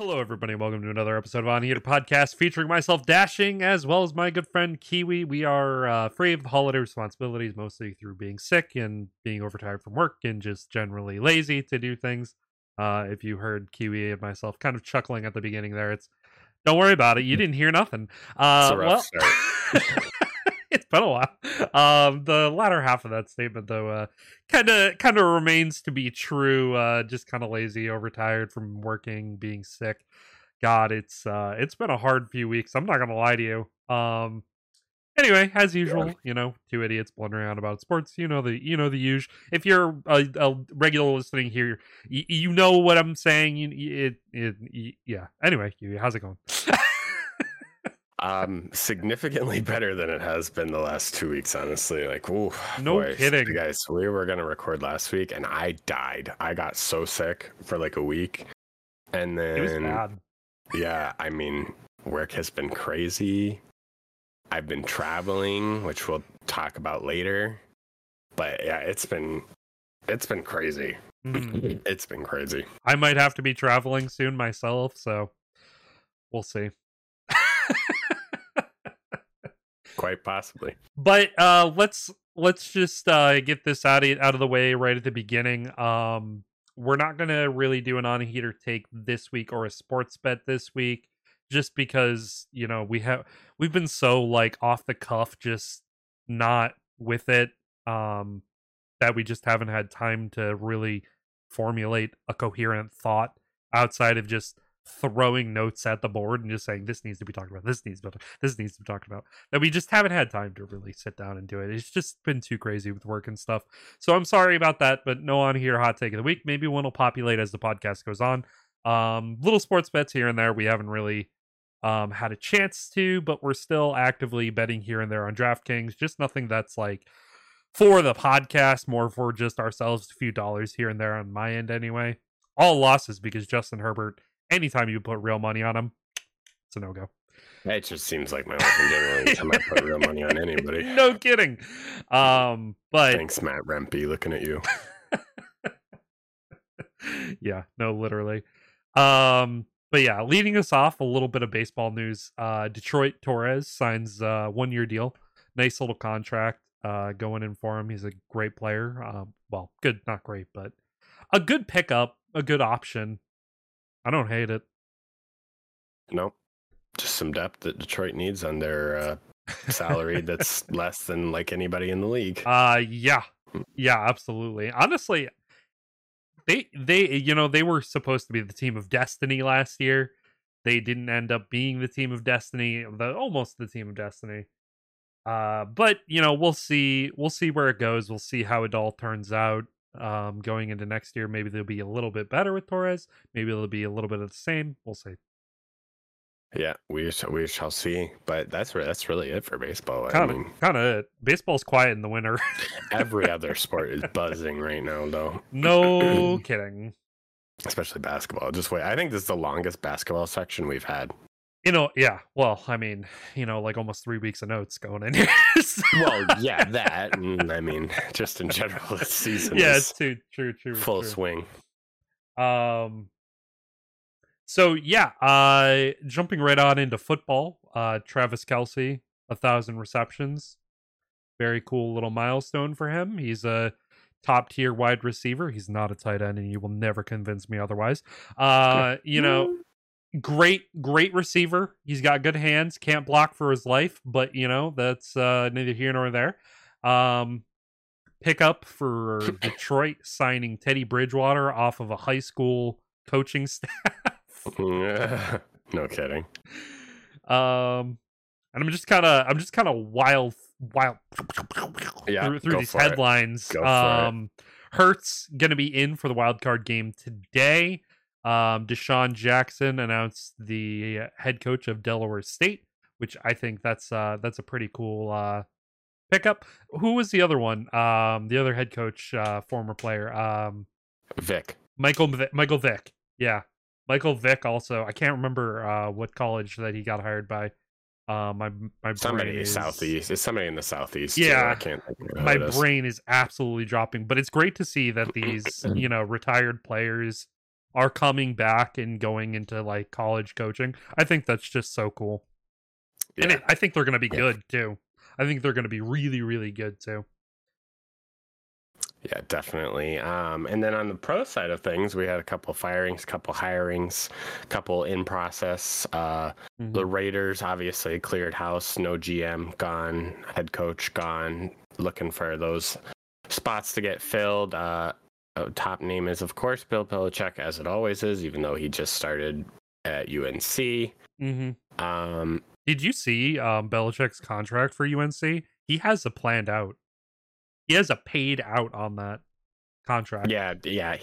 Hello, everybody, and welcome to another episode of On Heater Podcast featuring myself, Dashing, as well as my good friend Kiwi. We are free of holiday responsibilities, mostly through being sick and being overtired from work and just generally lazy to do things. If you heard Kiwi and myself kind of chuckling at the beginning there, don't worry about it. You didn't hear nothing. It's a rough start. It's been a while. The latter half of that statement, though, kind of remains to be true. Just kind of lazy, overtired from working, being sick. God, it's been a hard few weeks. I'm not gonna lie to you. Anyway, as usual, two idiots blundering around about sports. You know the usual. If you're a regular listening here, you know what I'm saying. Yeah. Anyway, how's it going? Significantly better than it has been the last 2 weeks, honestly. Kidding. Guys, we were going to record last week and I died. I got so sick for like a week. And then it was bad. Yeah, I mean, work has been crazy. I've been traveling, which we'll talk about later. But yeah, it's been crazy. It's been crazy. I might have to be traveling soon myself, so we'll see. Quite possibly. But let's just get this out of the way right at the beginning. We're not gonna really do an on heater take this week or a sports bet this week, just because we've been so like off the cuff, just not with it, that we just haven't had time to really formulate a coherent thought outside of just throwing notes at the board and just saying this needs to be talked about, this needs to be talked about, that we just haven't had time to really sit down and do it. It's just been too crazy with work and stuff, so I'm sorry about that. But no on here hot take of the week. Maybe one will populate as the podcast goes on. Little sports bets here and there. We haven't really had a chance to, but we're still actively betting here and there on DraftKings. Just nothing that's like for the podcast, more for just ourselves, a few dollars here and there on my end anyway. All losses because Justin Herbert, anytime you put real money on him, it's a no-go. It just seems like my life in general. Anytime I put real money on anybody. No kidding. But thanks, Matt Rempe, looking at you. Yeah, no, literally. But yeah, leading us off, a little bit of baseball news. Detroit Torres signs a 1-year deal. Nice little contract going in for him. He's a great player. Well, good, not great, but a good pickup, a good option. I don't hate it. Nope. Just some depth that Detroit needs on their salary that's less than like anybody in the league. Yeah, absolutely. Honestly, they were supposed to be the team of destiny last year. They didn't end up being the team of destiny, almost the team of destiny. But we'll see where it goes. We'll see how it all turns out. Going into next year, maybe they'll be a little bit better with Torres. Maybe it'll be a little bit of the same. We'll see. Yeah, we shall see. But that's really it for baseball. Kind of it. Baseball's quiet in the winter. Every other sport is buzzing right now, though. No kidding. Especially basketball. Just wait. I think this is the longest basketball section we've had. Yeah. Well, I mean, like almost 3 weeks of notes going in here. Well, yeah, that. And I mean, just in general, this season. Yeah, it's too true. Full swing. So yeah, jumping right on into football. Travis Kelce, 1,000 receptions. Very cool little milestone for him. He's a top tier wide receiver. He's not a tight end, and you will never convince me otherwise. Great receiver. He's got good hands. Can't block for his life, but that's neither here nor there. Pickup for Detroit, signing Teddy Bridgewater off of a high school coaching staff. No kidding. And I'm just kind of wild through these headlines. Hurts gonna be in for the wild card game today. Deshaun Jackson announced the head coach of Delaware State, which I think that's a pretty cool pickup. Who was the other one? The other head coach, former player, Vic. Michael Vick. Yeah, Michael Vick. Also, I can't remember what college that he got hired by. My somebody brain is southeast. It's somebody in the southeast. Yeah, I can't think of my brain is absolutely dropping. But it's great to see that these retired players are coming back and going into like college coaching. I think that's just so cool. Yeah. And I think they're going to be good too. I think they're going to be really, really good too. Yeah, definitely. And then on the pro side of things, we had a couple firings, couple hirings, couple in process. The Raiders obviously cleared house, no GM gone, head coach gone, looking for those spots to get filled. Top name is, of course, Bill Belichick, as it always is, even though he just started at UNC. Did you see Belichick's contract for UNC? He has a planned out. He has a paid out on that contract. Yeah.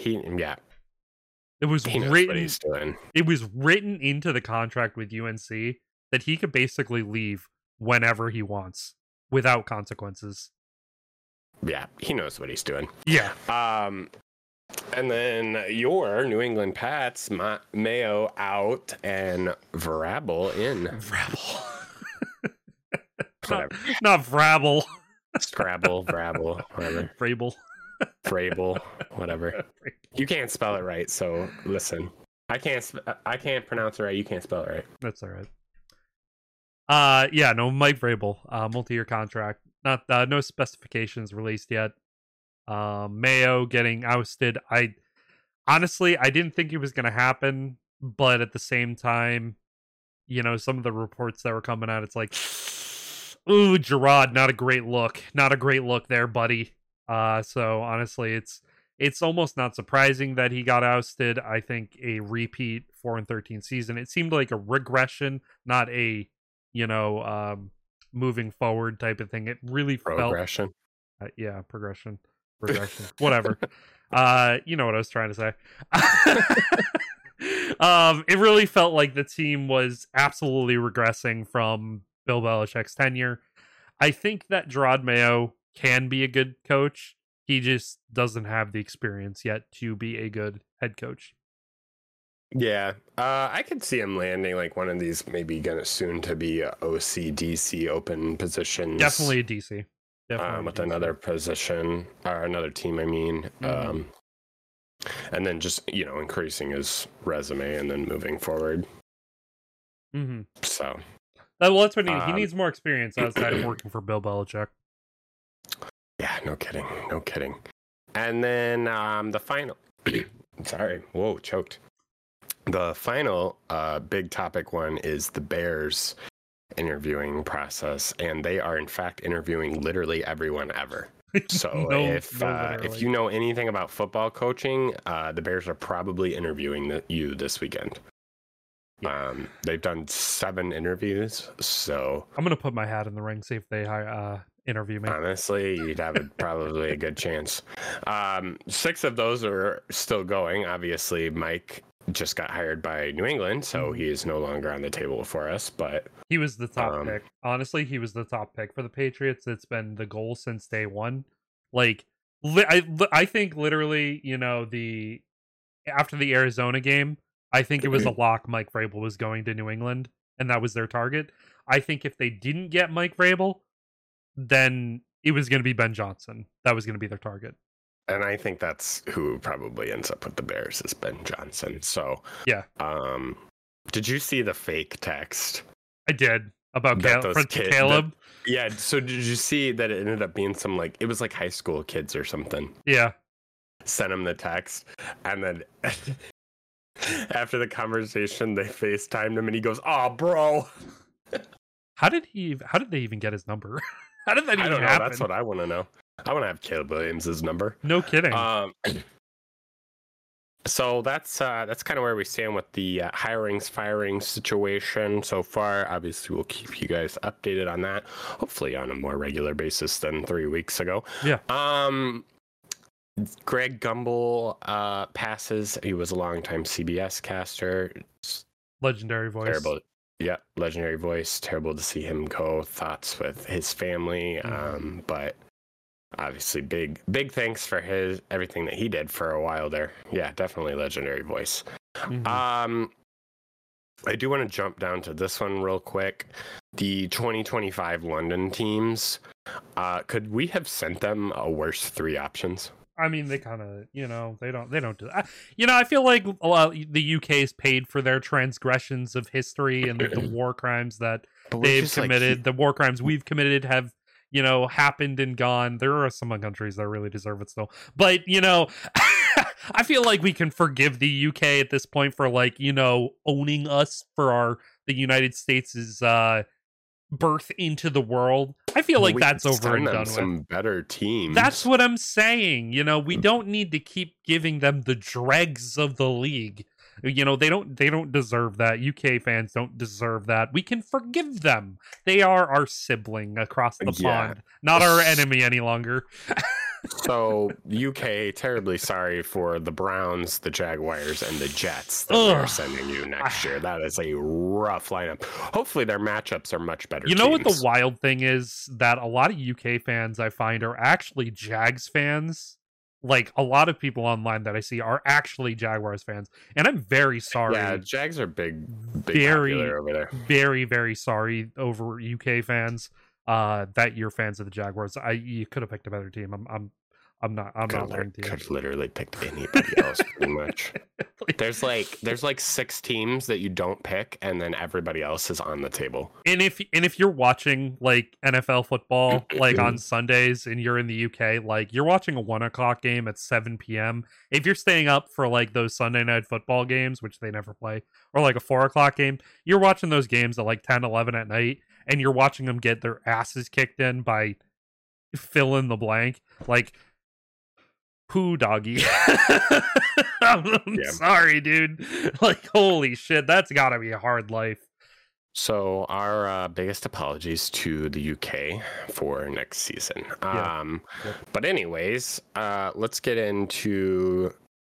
It was He knows written. what he's doing. It was written into the contract with UNC that he could basically leave whenever he wants without consequences. Yeah, he knows what he's doing. Yeah. And then your New England Pats, Mayo out and Vrabel in. Vrabel. Whatever. Not Vrabel. Scrabble, Vrabel, whatever. Vrabel, whatever. You can't spell it right, so listen. I can't pronounce it right. You can't spell it right. That's all right. Yeah, no, Mike Vrabel, multi-year contract. Not no specifications released yet. Mayo getting ousted. I didn't think it was going to happen, but at the same time, you know, some of the reports that were coming out, it's like, ooh, Gerard, not a great look. Not a great look there, buddy. So honestly, it's almost not surprising that he got ousted. I think a repeat 4-13 season. It seemed like a regression, not a, you know, moving forward type of thing. It really Progression. felt progression, whatever. You know what I was trying to say. It really felt like the team was absolutely regressing from Bill Belichick's tenure. I think that Gerard Mayo can be a good coach. He just doesn't have the experience yet to be a good head coach. Yeah, I could see him landing like one of these, maybe gonna soon to be OC, DC open positions. Definitely a DC. With another position or another team, I mean. And then just, you know, increasing his resume and then moving forward. So. Well, that's what he needs more experience outside of working for Bill Belichick. Yeah, no kidding. And then the final. Sorry, whoa, choked. The final big topic one is the Bears interviewing process, and they are in fact interviewing literally everyone ever. So if you know anything about football coaching, the Bears are probably interviewing you this weekend. Yeah. They've done 7 interviews, so I'm gonna put my hat in the ring, see if they interview me. Honestly, you'd have probably a good chance. 6 of those are still going. Obviously, Mike just got hired by New England, so he is no longer on the table for us, but he was the top pick. Honestly, he was the top pick for the Patriots. It's been the goal since day one. Like, I think literally, you know, after the Arizona game, I think it was a lock Mike Vrabel was going to New England, and that was their target. I think if they didn't get Mike Vrabel, then it was going to be Ben Johnson. That was going to be their target. And I think that's who probably ends up with the Bears is Ben Johnson. So yeah. Did you see the fake text? I did about Caleb. Yeah. So did you see that it ended up being some it was like high school kids or something? Yeah. Sent him the text, and then after the conversation, they FaceTimed him, and he goes, "Oh, bro." How did they even get his number? How did that even happen? That's what I want to know. I want to have Caleb Williams' number. No kidding. So that's kind of where we stand with the firings situation so far. Obviously, we'll keep you guys updated on that. Hopefully, on a more regular basis than 3 weeks ago. Yeah. Greg Gumbel passes. He was a longtime CBS caster. Legendary voice. Terrible. Yeah, legendary voice. Terrible to see him go. Thoughts with his family. But obviously, big thanks for everything that he did for a while there. Yeah, definitely legendary voice. I do want to jump down to this one real quick. The 2025 London teams. Could we have sent them a worse 3 options? I mean, they kind of, they don't do that. I feel like the UK's paid for their transgressions of history and the war crimes that they've committed. The war crimes we've committed have, happened and gone. There are some countries that really deserve it still. But, I feel like we can forgive the UK at this point for owning us for the United States' birth into the world. I feel like that's over and done with. Some better teams. That's what I'm saying. We don't need to keep giving them the dregs of the league. They don't deserve that. UK fans don't deserve that. We can forgive them. They are our sibling across the pond, not our enemy any longer. So, UK, terribly sorry for the Browns, the Jaguars, and the Jets that we're sending you next year. That is a rough lineup. Hopefully their matchups are much better. What the wild thing is? That a lot of UK fans I find are actually Jags fans. Like, a lot of people online that I see are actually Jaguars fans. And I'm very sorry. Yeah, Jags are big popular over there. Very, very sorry over UK fans. That you're fans of the Jaguars. You could have picked a better team. I'm not lying to you. Could literally picked anybody else pretty much. There's like 6 teams that you don't pick, and then everybody else is on the table. And if you're watching like NFL football like on Sundays and you're in the UK, like you're watching a 1:00 game at 7 p.m. If you're staying up for like those Sunday night football games, which they never play, or like a 4:00 game, you're watching those games at like 10, 11 at night, and you're watching them get their asses kicked in by fill in the blank. Like, poo doggy. I'm sorry, dude. Like, holy shit, that's gotta be a hard life. So our biggest apologies to the UK for next season. But anyways, let's get into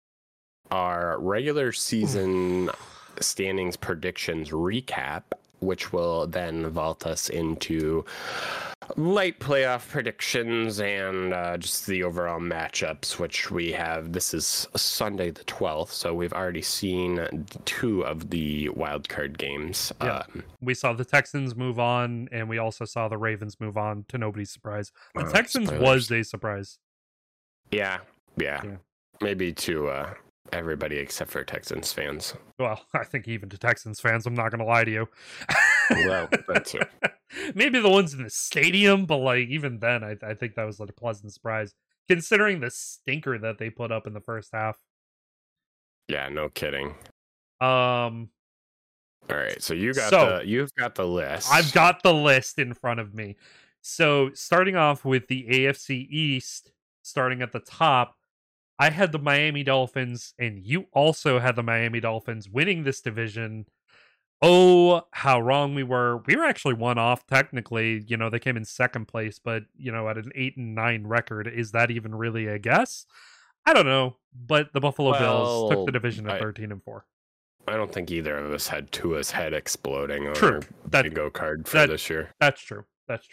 our regular season standings predictions recap, which will then vault us into light playoff predictions and just the overall matchups, which we have. This is Sunday the 12th, so we've already seen 2 of the wild card games. Yeah. We saw the Texans move on, and we also saw the Ravens move on, to nobody's surprise. The Texans was a surprise. Yeah. Maybe to everybody except for Texans fans. Well, I think even to Texans fans, I'm not going to lie to you. Well, that's it. Maybe the ones in the stadium, but like even then, I think that was like a pleasant surprise, considering the stinker that they put up in the first half. Yeah, no kidding. All right, so you've got the list. I've got the list in front of me. So starting off with the AFC East, starting at the top, I had the Miami Dolphins, and you also had the Miami Dolphins winning this division. Oh, how wrong we were. We were actually one off, technically. They came in second place, but, at an 8-9 record, is that even really a guess? I don't know, but the Buffalo Bills took the division at 13-4. I don't think either of us had Tua's head exploding on our bingo card for this year. That's true.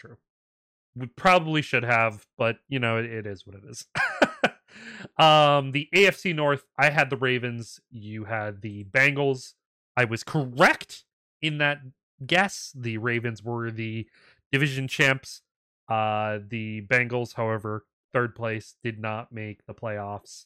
We probably should have, but, it is what it is. The AFC North, I had the Ravens, you had the Bengals. I was correct in that guess. The Ravens were the division champs. The Bengals, however, third place, did not make the playoffs.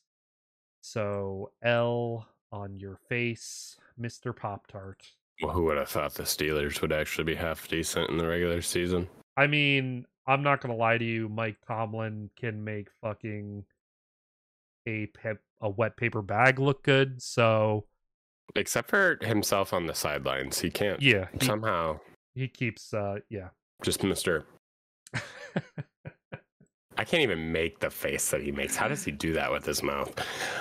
So L on your face, Mr. Pop-Tart. Well, who would have thought the Steelers would actually be half decent in the regular season? I mean, I'm not going to lie to you. Mike Tomlin can make fucking a wet paper bag look good, so... Except for himself on the sidelines. He can't... Yeah. Somehow... He keeps, Just Mr. I can't even make the face that he makes. How does he do that with his mouth?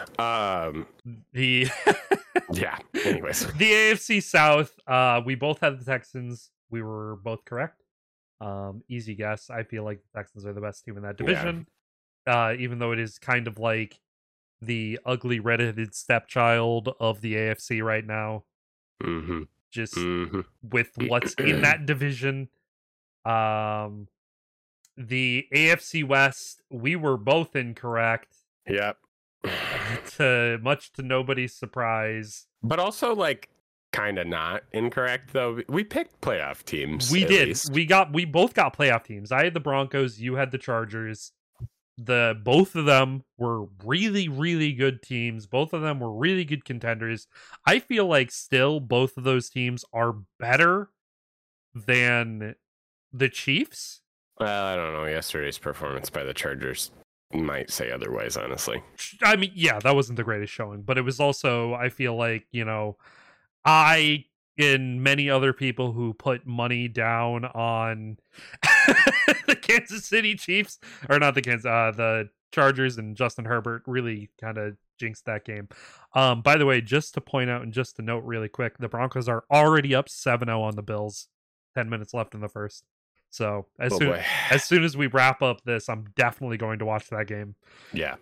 Yeah, anyways. The AFC South, we both had the Texans. We were both correct. Easy guess. I feel like the Texans are the best team in that division. Yeah. Even though it is kind of like the ugly redheaded stepchild of the AFC right now. Mm-hmm. Just with what's in that division. The AFC West, we were both incorrect. Yep. Much to nobody's surprise. But also, like, kind of not incorrect, though. We picked playoff teams. We did. Least. We both got playoff teams. I had the Broncos. You had the Chargers. Both of them were really, really good teams. Both of them were really good contenders. I feel like still both of those teams are better than the Chiefs. Well, I don't know. Yesterday's performance by the Chargers might say otherwise, honestly. I mean, yeah, that wasn't the greatest showing, but it was also, I feel like, I and many other people who put money down on the Kansas City Chiefs, or not the Chargers and Justin Herbert really kind of jinxed that game. By the way, just to point out and just to note really quick, the Broncos are already up 7-0 on the Bills. 10 minutes left in the first. So as soon as we wrap up this, I'm definitely going to watch that game. Yeah.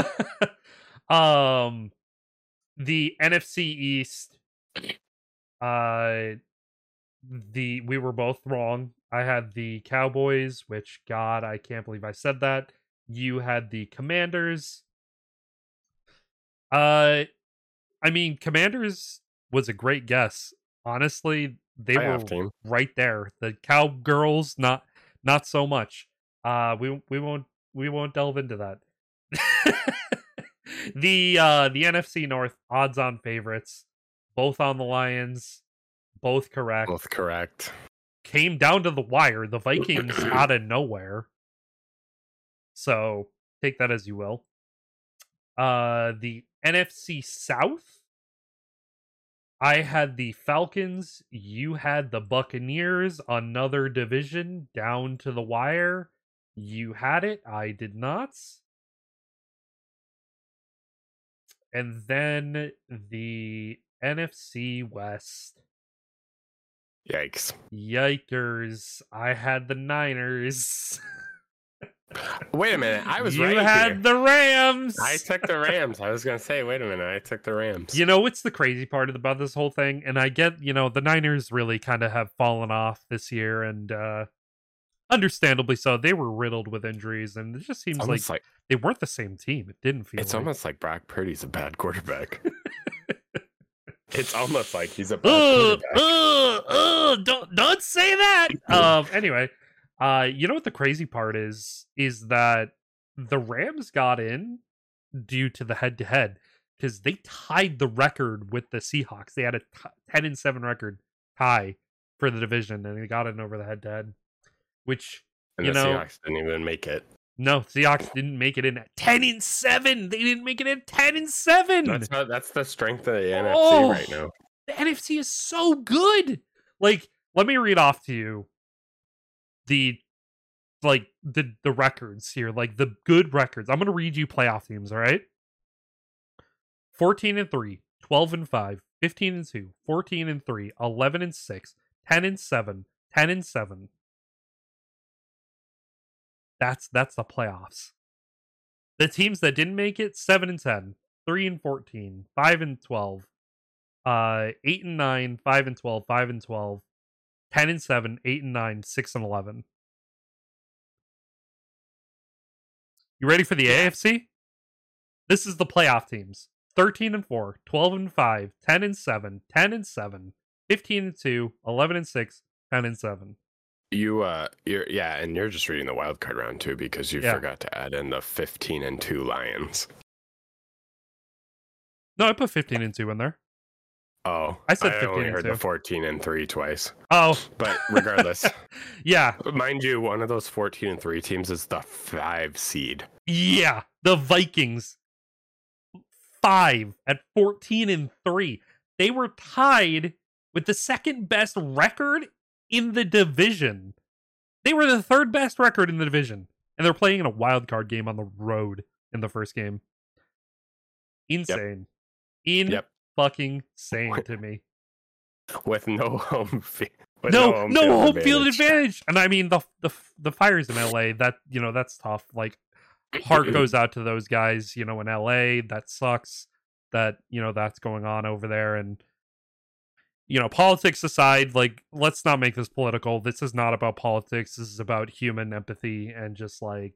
The NFC East, we were both wrong. I had the Cowboys, which, God, I can't believe I said that. You had the Commanders. I mean, Commanders was a great guess. Honestly, they were right there. The Cowgirls, not so much. We won't delve into that. The NFC North, odds-on favorites, both on the Lions, both correct. Both correct. Came down to the wire. The Vikings out of nowhere. So take that as you will. The NFC South, I had the Falcons. You had the Buccaneers, another division down to the wire. You had it. I did not. And then the NFC West. Yikers. I had the Niners. Wait a minute. I was you right. You had the Rams. I took the Rams. I was going to say, wait a minute. I took the Rams. You know what's the crazy part about this whole thing? And I get, the Niners really kind of have fallen off this year, and understandably so. They were riddled with injuries, and it just seems like they weren't the same team. It didn't feel It's almost like Brock Purdy's a bad quarterback. It's almost like he's a bad quarterback. Don't say that. Anyway. You know what the crazy part is that the Rams got in due to the head-to-head, because they tied the record with the Seahawks. They had a 10-7 record tie for the division, and they got in over the head-to-head, which, and the Seahawks didn't even make it. No, Seahawks didn't make it in at 10-7. They didn't make it at 10-7. That's the strength of the NFC right now. The NFC is so good. Like, let me read off to you the records here, like the good records. I'm going to read you playoff teams, all right? 14-3, 12-5, 15-2, 14-3, 11-6, 10-7, 10-7. That's the playoffs. The teams that didn't make it, 7-10, 3-14, 5-12, 8-9, 5-12, 5-12, 10-7, 8-9, 6-11. You ready for the AFC? This is the playoff teams: 13-4, 12-5, 10-7, 10-7, 15-2, 11-6, 10-7. You're just reading the wild card round too, because you forgot to add in the 15-2 Lions. No, I put 15-2 in there. Oh, I said 15-2. I only heard the 14-3 twice. Oh, but regardless, yeah. Mind you, one of those 14-3 teams is the 5 seed. Yeah, the Vikings, 5 at 14-3. They were tied with the second best record in the division. They were the third best record in the division, and they're playing in a wild card game on the road in the first game. Insane. Fucking sane to me. With no home field. No home field advantage. And I mean the Fires in LA, that's tough. Like, heart goes out to those guys, in LA. That sucks that, that's going on over there. And politics aside, like, let's not make this political. This is not about politics. This is about human empathy and just like,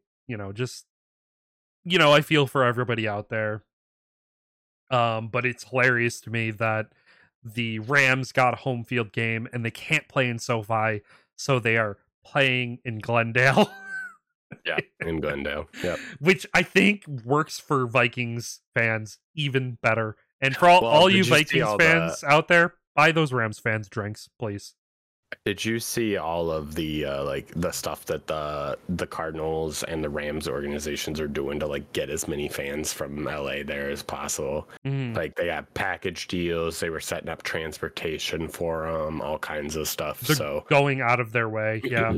I feel for everybody out there. But it's hilarious to me that the Rams got a home field game and they can't play in SoFi, so they are playing in Glendale. Yeah, in Glendale. Yep. Which I think works for Vikings fans even better. And for all you Vikings fans out there, buy those Rams fans drinks, please. Did you see all of the like the stuff that the Cardinals and the Rams organizations are doing to like get as many fans from LA there as possible? Like they got package deals, they were setting up transportation for them, all kinds of stuff. They're going out of their way, yeah.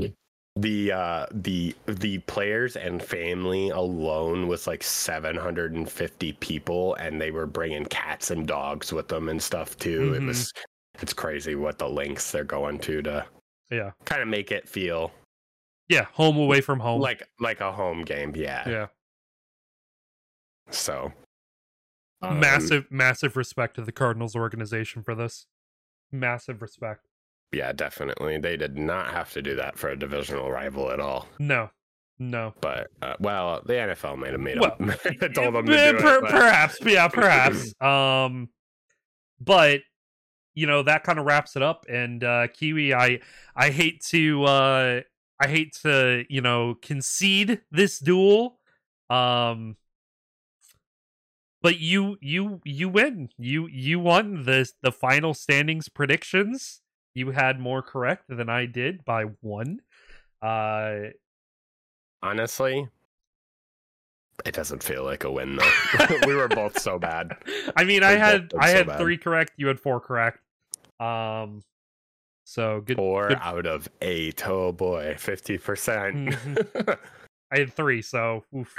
The players and family alone was like 750 people, and they were bringing cats and dogs with them and stuff too. It's crazy what the lengths they're going to kind of make it feel home away from home, like a home game. Yeah. So massive respect to the Cardinals organization for this. Massive respect. Yeah, definitely. They did not have to do that for a divisional rival at all. No. But the NFL might have made up. Told them to do it. Perhaps. But that kind of wraps it up. And Kiwi, I hate to concede this duel. But you win. You won the final standings predictions. You had more correct than I did by 1. Honestly, it doesn't feel like a win though. We were both so bad. I mean, I had 3 correct. You had 4 correct. So good. 4 out of 8. Oh boy, 50%. I had 3. So oof.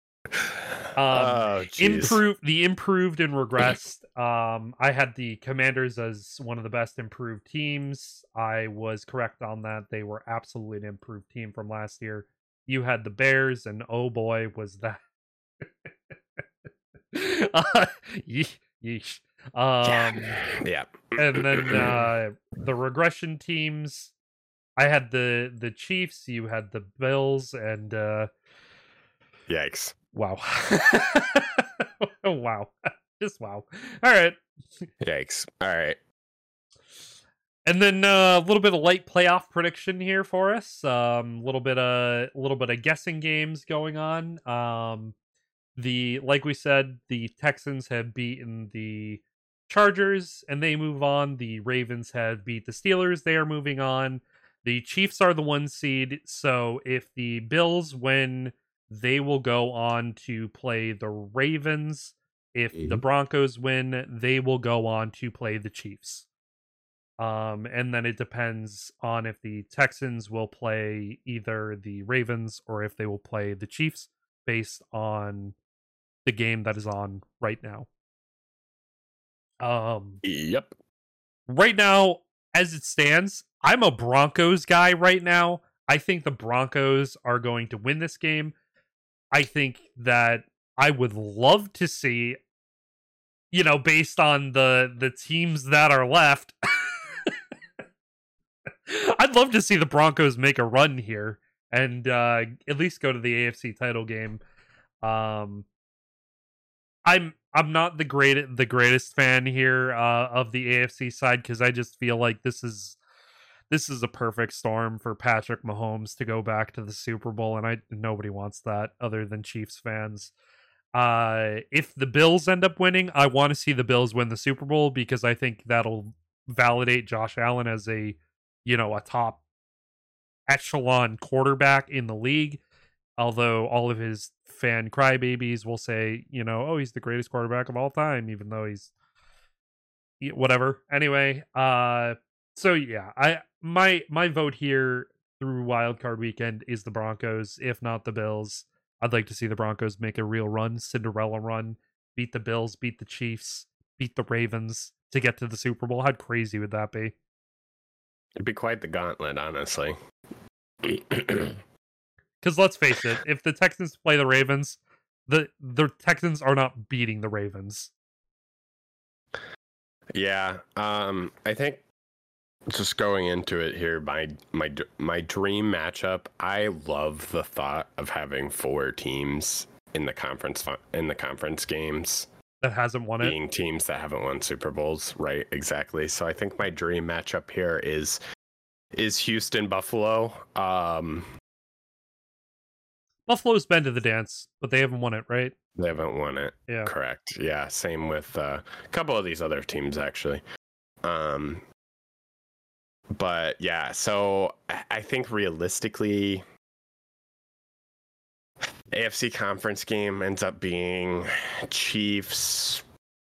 Improved and regressed. I had the Commanders as one of the best improved teams. I was correct on that. They were absolutely an improved team from last year. You had the Bears, and oh boy, was that yeesh. Yeah. And then the regression teams, I had the Chiefs, you had the Bills, and yikes. Wow. Wow. Just wow. All right. Yikes. All right. And then a little bit of light playoff prediction here for us. A little bit of guessing games going on. Like we said, the Texans have beaten the Chargers and they move on. The Ravens have beat the Steelers. They are moving on. The Chiefs are the 1 seed. So if the Bills win, they will go on to play the Ravens. If the Broncos win, they will go on to play the Chiefs. And then it depends on if the Texans will play either the Ravens or if they will play the Chiefs based on the game that is on right now. Yep. Right now, as it stands, I'm a Broncos guy right now. I think the Broncos are going to win this game. I think that I would love to see, based on the teams that are left, I'd love to see the Broncos make a run here and at least go to the AFC title game. I'm not the greatest fan here of the AFC side because I just feel like this is a perfect storm for Patrick Mahomes to go back to the Super Bowl, and nobody wants that other than Chiefs fans. If the Bills end up winning, I want to see the Bills win the Super Bowl because I think that'll validate Josh Allen as a top echelon quarterback in the league. Although all of his fan crybabies will say, he's the greatest quarterback of all time, even though he's whatever. Anyway, so yeah, my vote here through wildcard weekend is the Broncos, if not the Bills. I'd like to see the Broncos make a real run, Cinderella run, beat the Bills, beat the Chiefs, beat the Ravens to get to the Super Bowl. How crazy would that be? It'd be quite the gauntlet, honestly. Because let's face it, if the Texans play the Ravens, the Texans are not beating the Ravens. Yeah, I think just going into it here, my dream matchup. I love the thought of having 4 teams in the conference games that hasn't won it, being teams that haven't won Super Bowls. Right, exactly. So I think my dream matchup here is Houston Buffalo. Buffalo's been to the dance, but they haven't won it, right? They haven't won it. Yeah. Correct. Yeah. Same with a couple of these other teams, actually. But yeah, so I think realistically, AFC conference game ends up being Chiefs.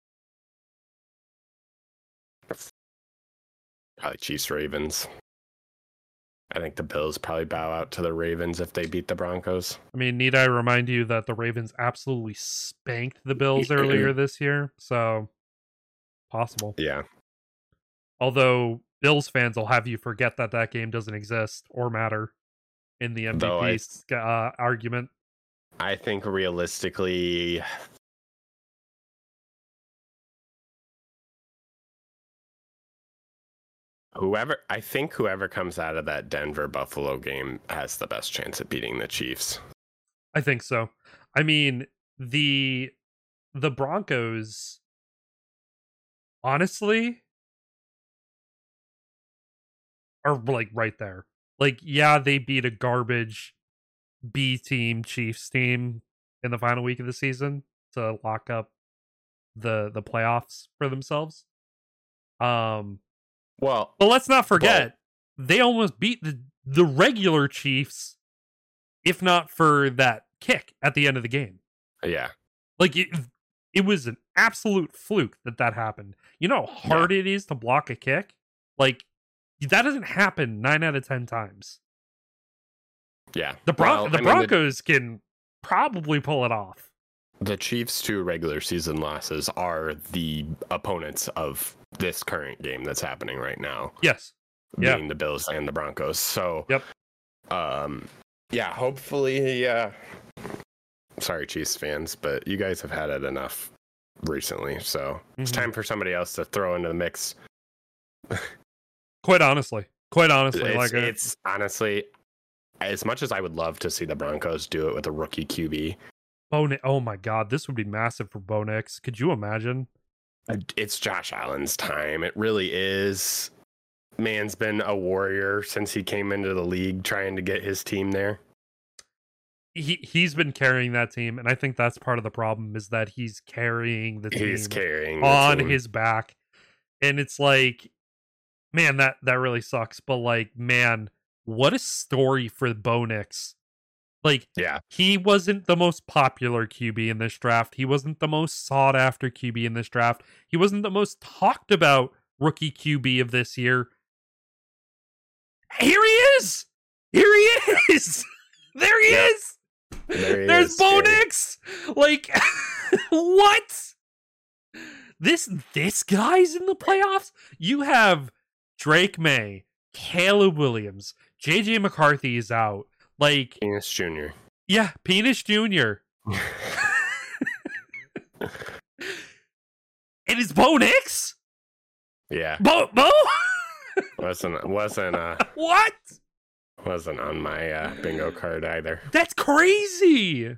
Probably Chiefs Ravens. I think the Bills probably bow out to the Ravens if they beat the Broncos. I mean, need I remind you that the Ravens absolutely spanked the Bills earlier this year? So, possible. Yeah. Although, Bills fans will have you forget that that game doesn't exist or matter in the MVP argument. I think realistically, whoever comes out of that Denver Buffalo game has the best chance at beating the Chiefs. I think so. I mean, the Broncos, honestly, are like right there. Like, yeah, they beat a garbage B team Chiefs team in the final week of the season to lock up the playoffs for themselves. Well, but let's not forget they almost beat the regular Chiefs, if not for that kick at the end of the game. Yeah, like it was an absolute fluke that happened. You know how hard it is to block a kick? Like, that doesn't happen 9 out of 10 times. Yeah, the Broncos can probably pull it off. The Chiefs' 2 regular season losses are the opponents of this current game that's happening right now. Yes. Being the Bills and the Broncos. So, yeah, hopefully, sorry, Chiefs fans, but you guys have had it enough recently. So it's time for somebody else to throw into the mix. Quite honestly, it's honestly, as much as I would love to see the Broncos do it with a rookie QB. Oh my God, this would be massive for Bo Nix. Could you imagine? It's Josh Allen's time. It really is. Man's been a warrior since he came into the league, trying to get his team there. He's been carrying that team, and I think that's part of the problem is that he's carrying the team. He's carrying on his back, and it's like, man, that really sucks. But like, man, what a story for Bo Nix. Like, he wasn't the most popular QB in this draft. He wasn't the most sought after QB in this draft. He wasn't the most talked about rookie QB of this year. Here he is. There he is. There's Bo Nix. Like, what? This guy's in the playoffs? You have Drake May, Caleb Williams, JJ McCarthy is out. Like, Penis Jr. Yeah, Penis Jr. It is Bo Nix? Yeah. Bo? wasn't what? Wasn't on my bingo card either. That's crazy.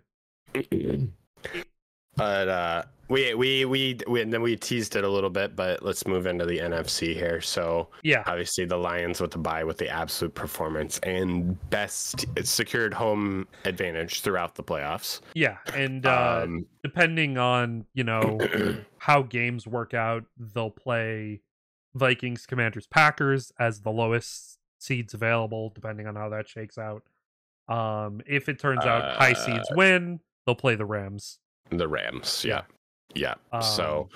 But we teased it a little bit, but let's move into the NFC here. So obviously the Lions with the bye, with the absolute performance and best secured home advantage throughout the playoffs. Yeah, and depending on how games work out, they'll play Vikings, Commanders, Packers as the lowest seeds available, depending on how that shakes out. If it turns out high seeds win, they'll play the Rams. The Rams, yeah. So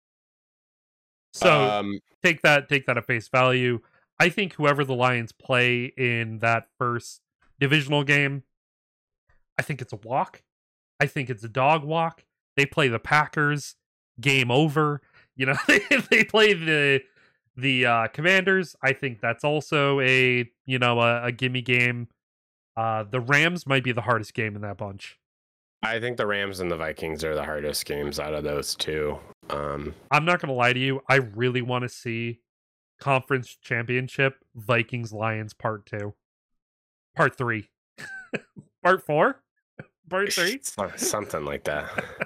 take that at face value. I think whoever the Lions play in that first divisional game, I think it's a walk. I think it's a dog walk. They play the Packers, game over. They play the Commanders. I think that's also a gimme game. The Rams might be the hardest game in that bunch. I think the Rams and the Vikings are the hardest games out of those two. I'm not going to lie to you. I really want to see Conference Championship Vikings Lions Part 2. Part 3. Part 4? Part 3? Something like that.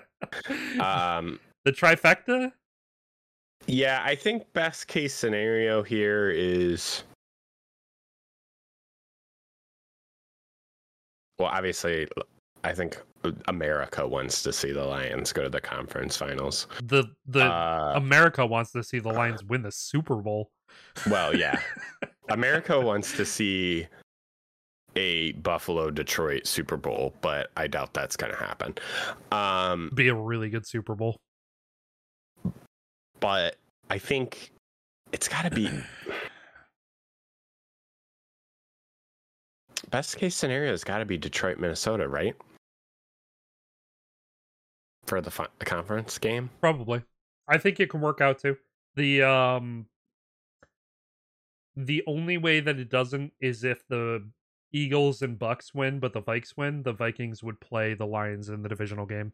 The trifecta? Yeah, I think best case scenario here is... Well, obviously... I think America wants to see the Lions go to the conference finals. The America wants to see the Lions win the Super Bowl. Well, yeah. America wants to see a Buffalo Detroit Super Bowl, but I doubt that's going to happen. Be a really good Super Bowl. But I think it's got to be best case scenario has got to be Detroit, Minnesota, right? For the conference game? Probably. I think it can work out too. The only way that it doesn't is if the Eagles and Bucks win, but the Vikes win, the Vikings would play the Lions in the divisional game.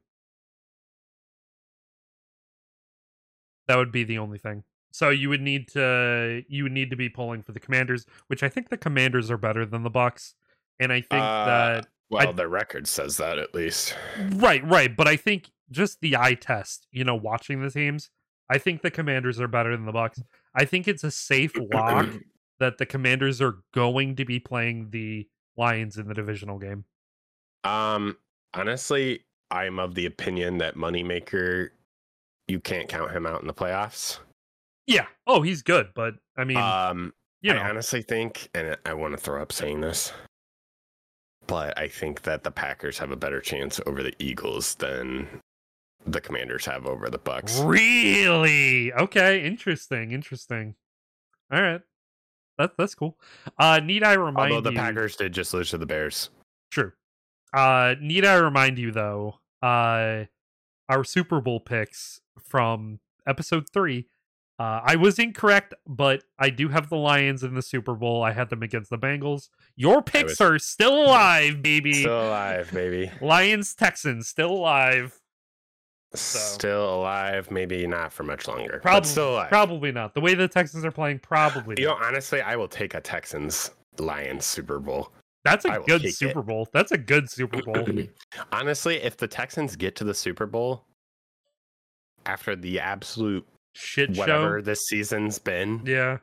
That would be the only thing. So you would need to be pulling for the Commanders, which I think the Commanders are better than the Bucks. And I think that their record says that at least. Right. But I think just the eye test, watching the teams, I think the Commanders are better than the Bucks. I think it's a safe lock that the Commanders are going to be playing the Lions in the divisional game. Honestly, I'm of the opinion that Moneymaker, you can't count him out in the playoffs. Yeah. Oh, he's good, but I mean, I honestly think, and I want to throw up saying this, but I think that the Packers have a better chance over the Eagles than the Commanders have over the Bucks. Really? Okay. Interesting. All right. That's cool. Need I remind you? Although the Packers did just lose to the Bears. True. Need I remind you though? Our Super Bowl picks from episode 3. I was incorrect, but I do have the Lions in the Super Bowl. I had them against the Bengals. Your picks are still alive, baby. Still alive, baby. Lions, Texans, still alive. Still alive, maybe not for much longer. Probably, but still alive. Probably not. The way the Texans are playing, probably not. Honestly, I will take a Texans-Lions Super Bowl. That's a good Super Bowl. That's a good Super Bowl. Honestly, if the Texans get to the Super Bowl after the absolute shit whatever show this season's been, yeah,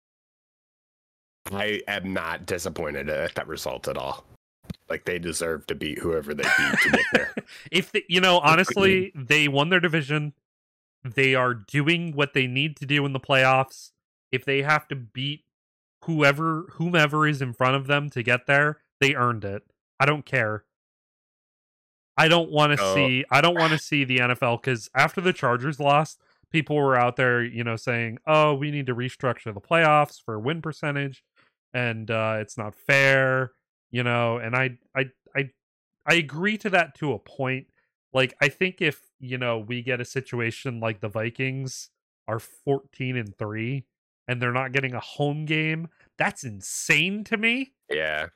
I am not disappointed at that result at all. Like, they deserve to beat whoever they beat to get there. If honestly, they won their division. They are doing what they need to do in the playoffs. If they have to beat whomever is in front of them to get there, they earned it. I don't care. I don't want to see the NFL, because after the Chargers lost, people were out there, saying, "Oh, we need to restructure the playoffs for win percentage, and it's not fair." And I agree to that to a point. Like, I think if we get a situation like the Vikings are 14-3 and they're not getting a home game, that's insane to me. Yeah.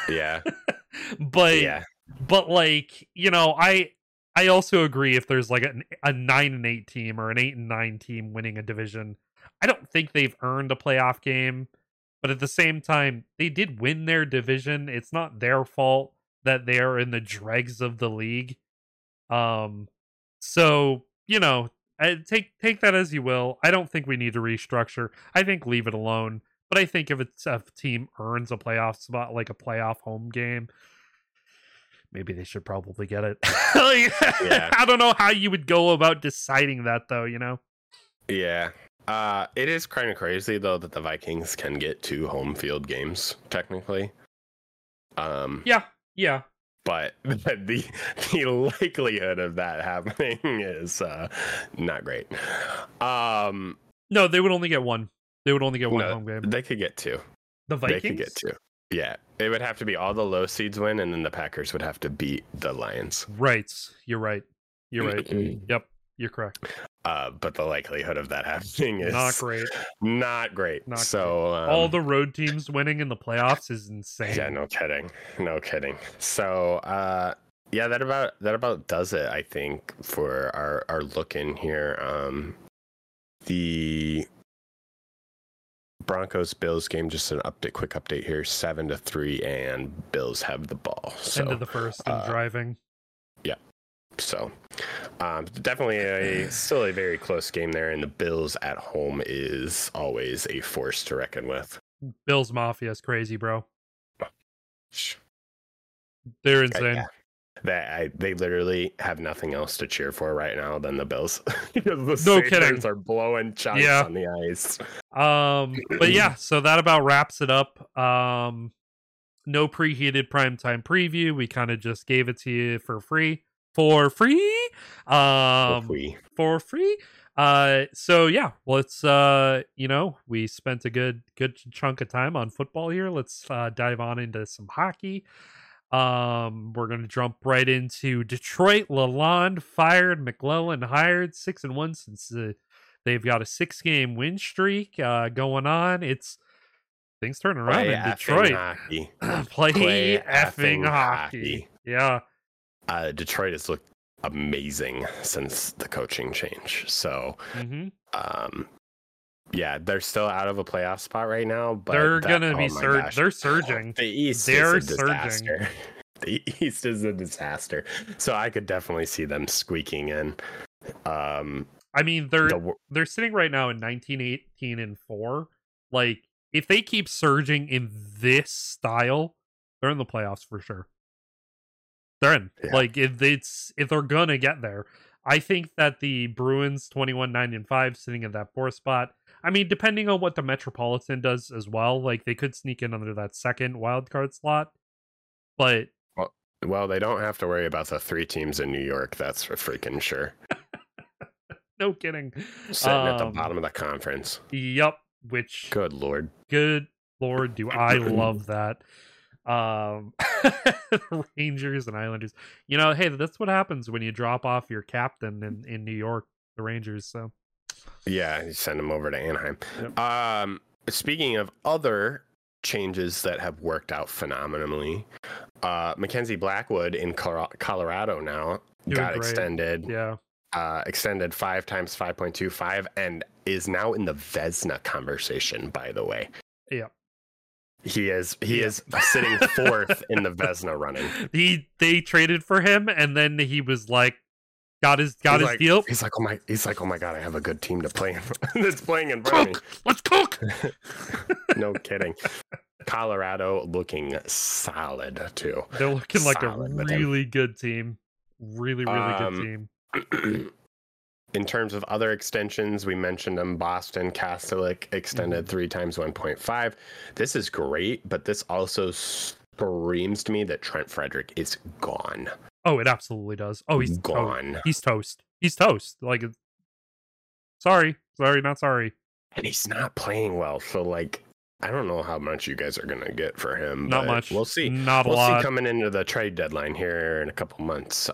But like, I also agree if there's like a 9-8 team or an 8-9 team winning a division, I don't think they've earned a playoff game. But at the same time, they did win their division. It's not their fault that they are in the dregs of the league. So, take that as you will. I don't think we need to restructure. I think leave it alone. But I think if a team earns a playoff spot, like a playoff home game, maybe they should probably get it. Yeah. I don't know how you would go about deciding that, though, Yeah. It is kind of crazy, though, that the Vikings can get 2 home field games, technically. Yeah. But the likelihood of that happening is not great. No, they would only get one. They would only get one home game. They could get 2. The Vikings? They could get 2. Yeah. It would have to be all the low seeds win, and then the Packers would have to beat the Lions. Right. You're right. Yep. You're correct. But the likelihood of that happening is not great. Not great. All the road teams winning in the playoffs is insane. Yeah, no kidding. So that about does it, I think, for our look in here. The Broncos Bills game, just an quick update here, 7-3, and Bills have the ball. So, end of the first and driving. Yeah. So definitely still a very close game there, and the Bills at home is always a force to reckon with. Bills Mafia is crazy, bro. They're insane. that they literally have nothing else to cheer for right now than the Bills because the No Sabres kidding. are blowing chunks Yeah. on the ice. But yeah, so that about wraps it up. No preheated primetime preview. We kind of just gave it to you for free. For free? For free. So yeah, let's we spent a good chunk of time on football here. Let's dive on into some hockey. We're gonna jump right into Detroit. Lalonde fired, McLellan hired. 6-1 since they've got a 6-game win streak going on. It's things turning around in Detroit. Hockey. Play effing hockey. Yeah. Detroit has looked amazing since the coaching change. So, yeah, they're still out of a playoff spot right now, but they're gonna be they're surging. The East is a disaster. The East is a disaster. So I could definitely see them squeaking in. I mean, they're sitting right now in 19-18-4. Like, if they keep surging in this style, they're in the playoffs for sure. They're in. Yeah. Like, if they're gonna get there. I think that the Bruins 21-9-5 sitting in that 4th spot. I mean, depending on what the Metropolitan does as well, like they could sneak in under that second wildcard slot. But well, they don't have to worry about the 3 teams in New York. That's for freaking sure. No kidding. Sitting at the bottom of the conference. Yep. Which good lord, do I love that. The Rangers and Islanders. You know, hey, that's what happens when you drop off your captain in New York, the Rangers. So yeah, you send them over to Anaheim. Yep. Speaking of other changes that have worked out phenomenally, Mackenzie Blackwood in Colorado now got extended. Yeah. Extended 5 times 5.25 and is now in the Vezina conversation, by the way. Yeah. He is sitting 4th in the Vezina running. They traded for him and then he was like got his deal. He's like, oh my god, I have a good team to play in that's playing in front of me. Let's cook. No kidding. Colorado looking solid too. They're looking like a really good team. Really good team. In terms of other extensions, we mentioned them. Boston Kastelik extended 3 times 1.5. This is great, but this also screams to me that Trent Frederick is gone. Oh, it absolutely does. Oh, he's gone. He's toast. He's toast. Like, sorry, not sorry. And he's not playing well. So, like, I don't know how much you guys are gonna get for him. Not much. We'll see. Not a lot. We'll see coming into the trade deadline here in a couple months.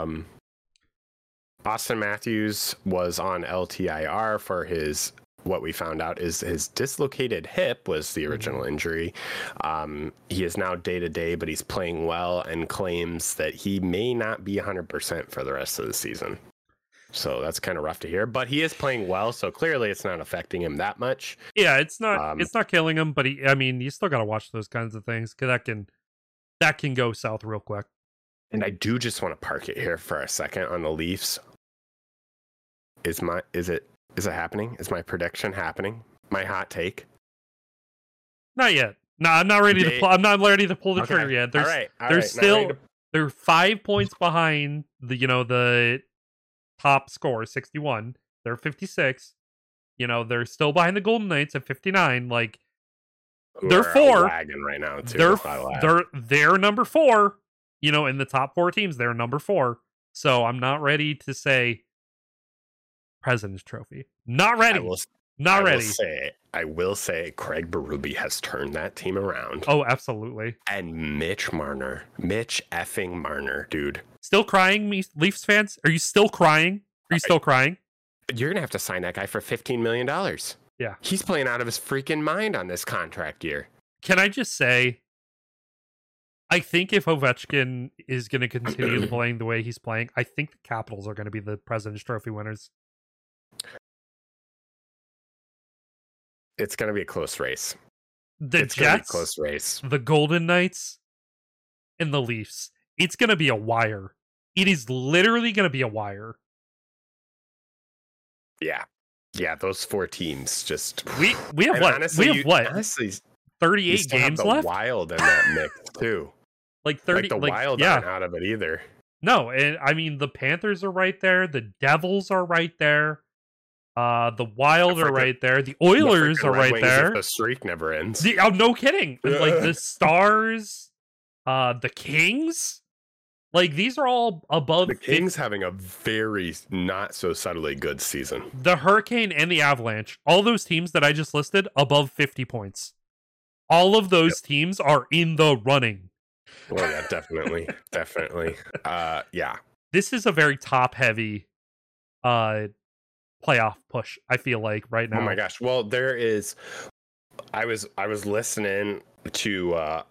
Austin Matthews was on LTIR for his, what we found out is his dislocated hip was the original injury. He is now day-to-day, but he's playing well and claims that he may not be 100% for the rest of the season. So that's kind of rough to hear, but he is playing well, so clearly it's not affecting him that much. Yeah, it's not killing him, but you still got to watch those kinds of things because that can go south real quick. And I do just want to park it here for a second on the Leafs. Is it happening? Is my prediction happening? My hot take? Not yet. No, I'm not ready to. I'm not ready to pull the trigger yet. They're 5 points behind the top score, 61. They're 56. They're still behind the Golden Knights at 59. Like they're 4 lagging right now too. They're number 4. In the top 4 teams, they're number 4. So I'm not ready to say President's Trophy. Not ready. I will say Craig Berube has turned that team around. Oh, absolutely. And Mitch effing Marner, dude. Still crying, Leafs fans? Are you still crying? Still crying? You're going to have to sign that guy for $15 million. Yeah. He's playing out of his freaking mind on this contract year. Can I just say, I think if Ovechkin is going to continue playing the way he's playing, I think the Capitals are going to be the President's Trophy winners. It's going to be a close race. The Jets, close race. The Golden Knights, and the Leafs. It's going to be a wire. It is literally going to be a wire. Yeah. Yeah, those 4 teams just... We have what? Honestly, we have what? Honestly, 38 games left? Wild in that mix, too. Like 30, Like the like, Wild yeah. aren't out of it either. No, and I mean the Panthers are right there, the Devils are right there, the Wild are right there, the Oilers are right there. The streak never ends. No kidding. Like the Stars, the Kings, like these are all above. The Kings having a very not so subtly good season. The Hurricane and the Avalanche, all those teams that I just listed, above 50 points. All of those teams are in the running. Well, yeah, definitely. Definitely. Yeah. This is a very top-heavy playoff push, I feel like, right now. Oh my gosh. Well, there is... I was listening to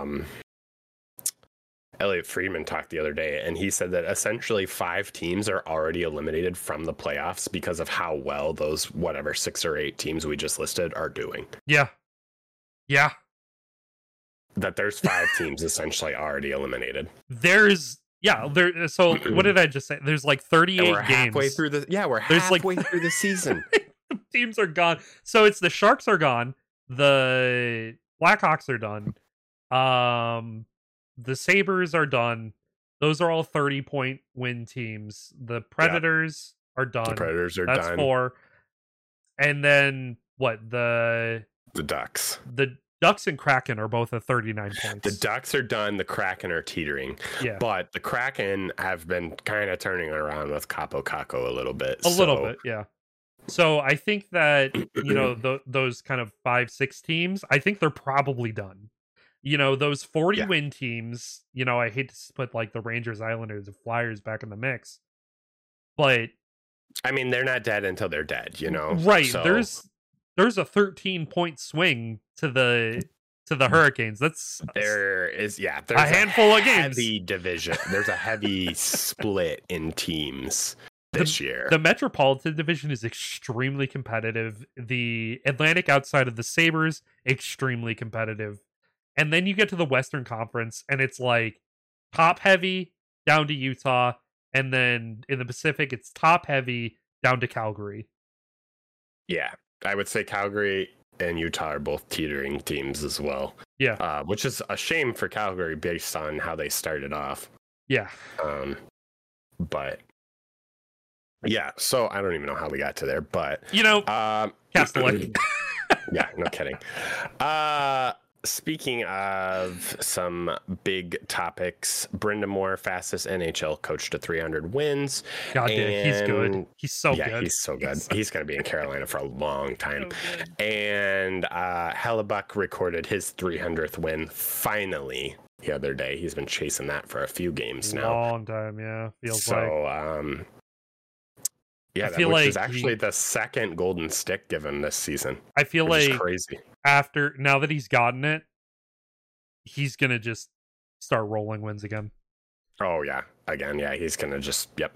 Elliot Friedman talk the other day, and he said that essentially 5 teams are already eliminated from the playoffs because of how well those, 6 or 8 teams we just listed are doing. Yeah. Yeah. That there's 5 teams essentially already eliminated. So what did I just say? There's like 38 we're games. Halfway through we're halfway through the season. Teams are gone. So it's the Sharks are gone. The Blackhawks are done. The Sabres are done. Those are all 30-point win teams. The Predators are done. The Predators are That's done. 4. And then what? The Ducks. The Ducks and Kraken are both at 39 points. The Ducks are done. The Kraken are teetering. Yeah. But the Kraken have been kind of turning around with Capo Caco a little bit. A little bit, yeah. So I think that, those kind of 5-6 teams, I think they're probably done. Those 40-win teams, I hate to put like the Rangers, Islanders, and Flyers back in the mix. But I mean, they're not dead until they're dead, Right. So... There's a 13-point swing to the Hurricanes. There's a handful of games. Heavy division. There's a heavy split in teams this year. The Metropolitan Division is extremely competitive. The Atlantic outside of the Sabres, extremely competitive. And then you get to the Western Conference, and it's like top heavy down to Utah, and then in the Pacific, it's top heavy down to Calgary. Yeah. I would say Calgary and Utah are both teetering teams as well. Yeah. Which is a shame for Calgary based on how they started off. Yeah. But yeah, so I don't even know how we got to there, but Castaway. Yeah, no kidding. Speaking of some big topics, Brenda Moore, fastest NHL coach to 300 wins. God damn, he's good. He's so good. Yeah, he's so good. He's going to be in Carolina for a long time. So and Hellebuck recorded his 300th win finally the other day. He's been chasing that for a few games now. Long time, yeah. Feels like. So, yeah, which is actually the second Golden Stick given this season. I feel like crazy. Now that he's gotten it, he's gonna just start rolling wins again. Oh yeah, again, yeah, he's gonna just yep.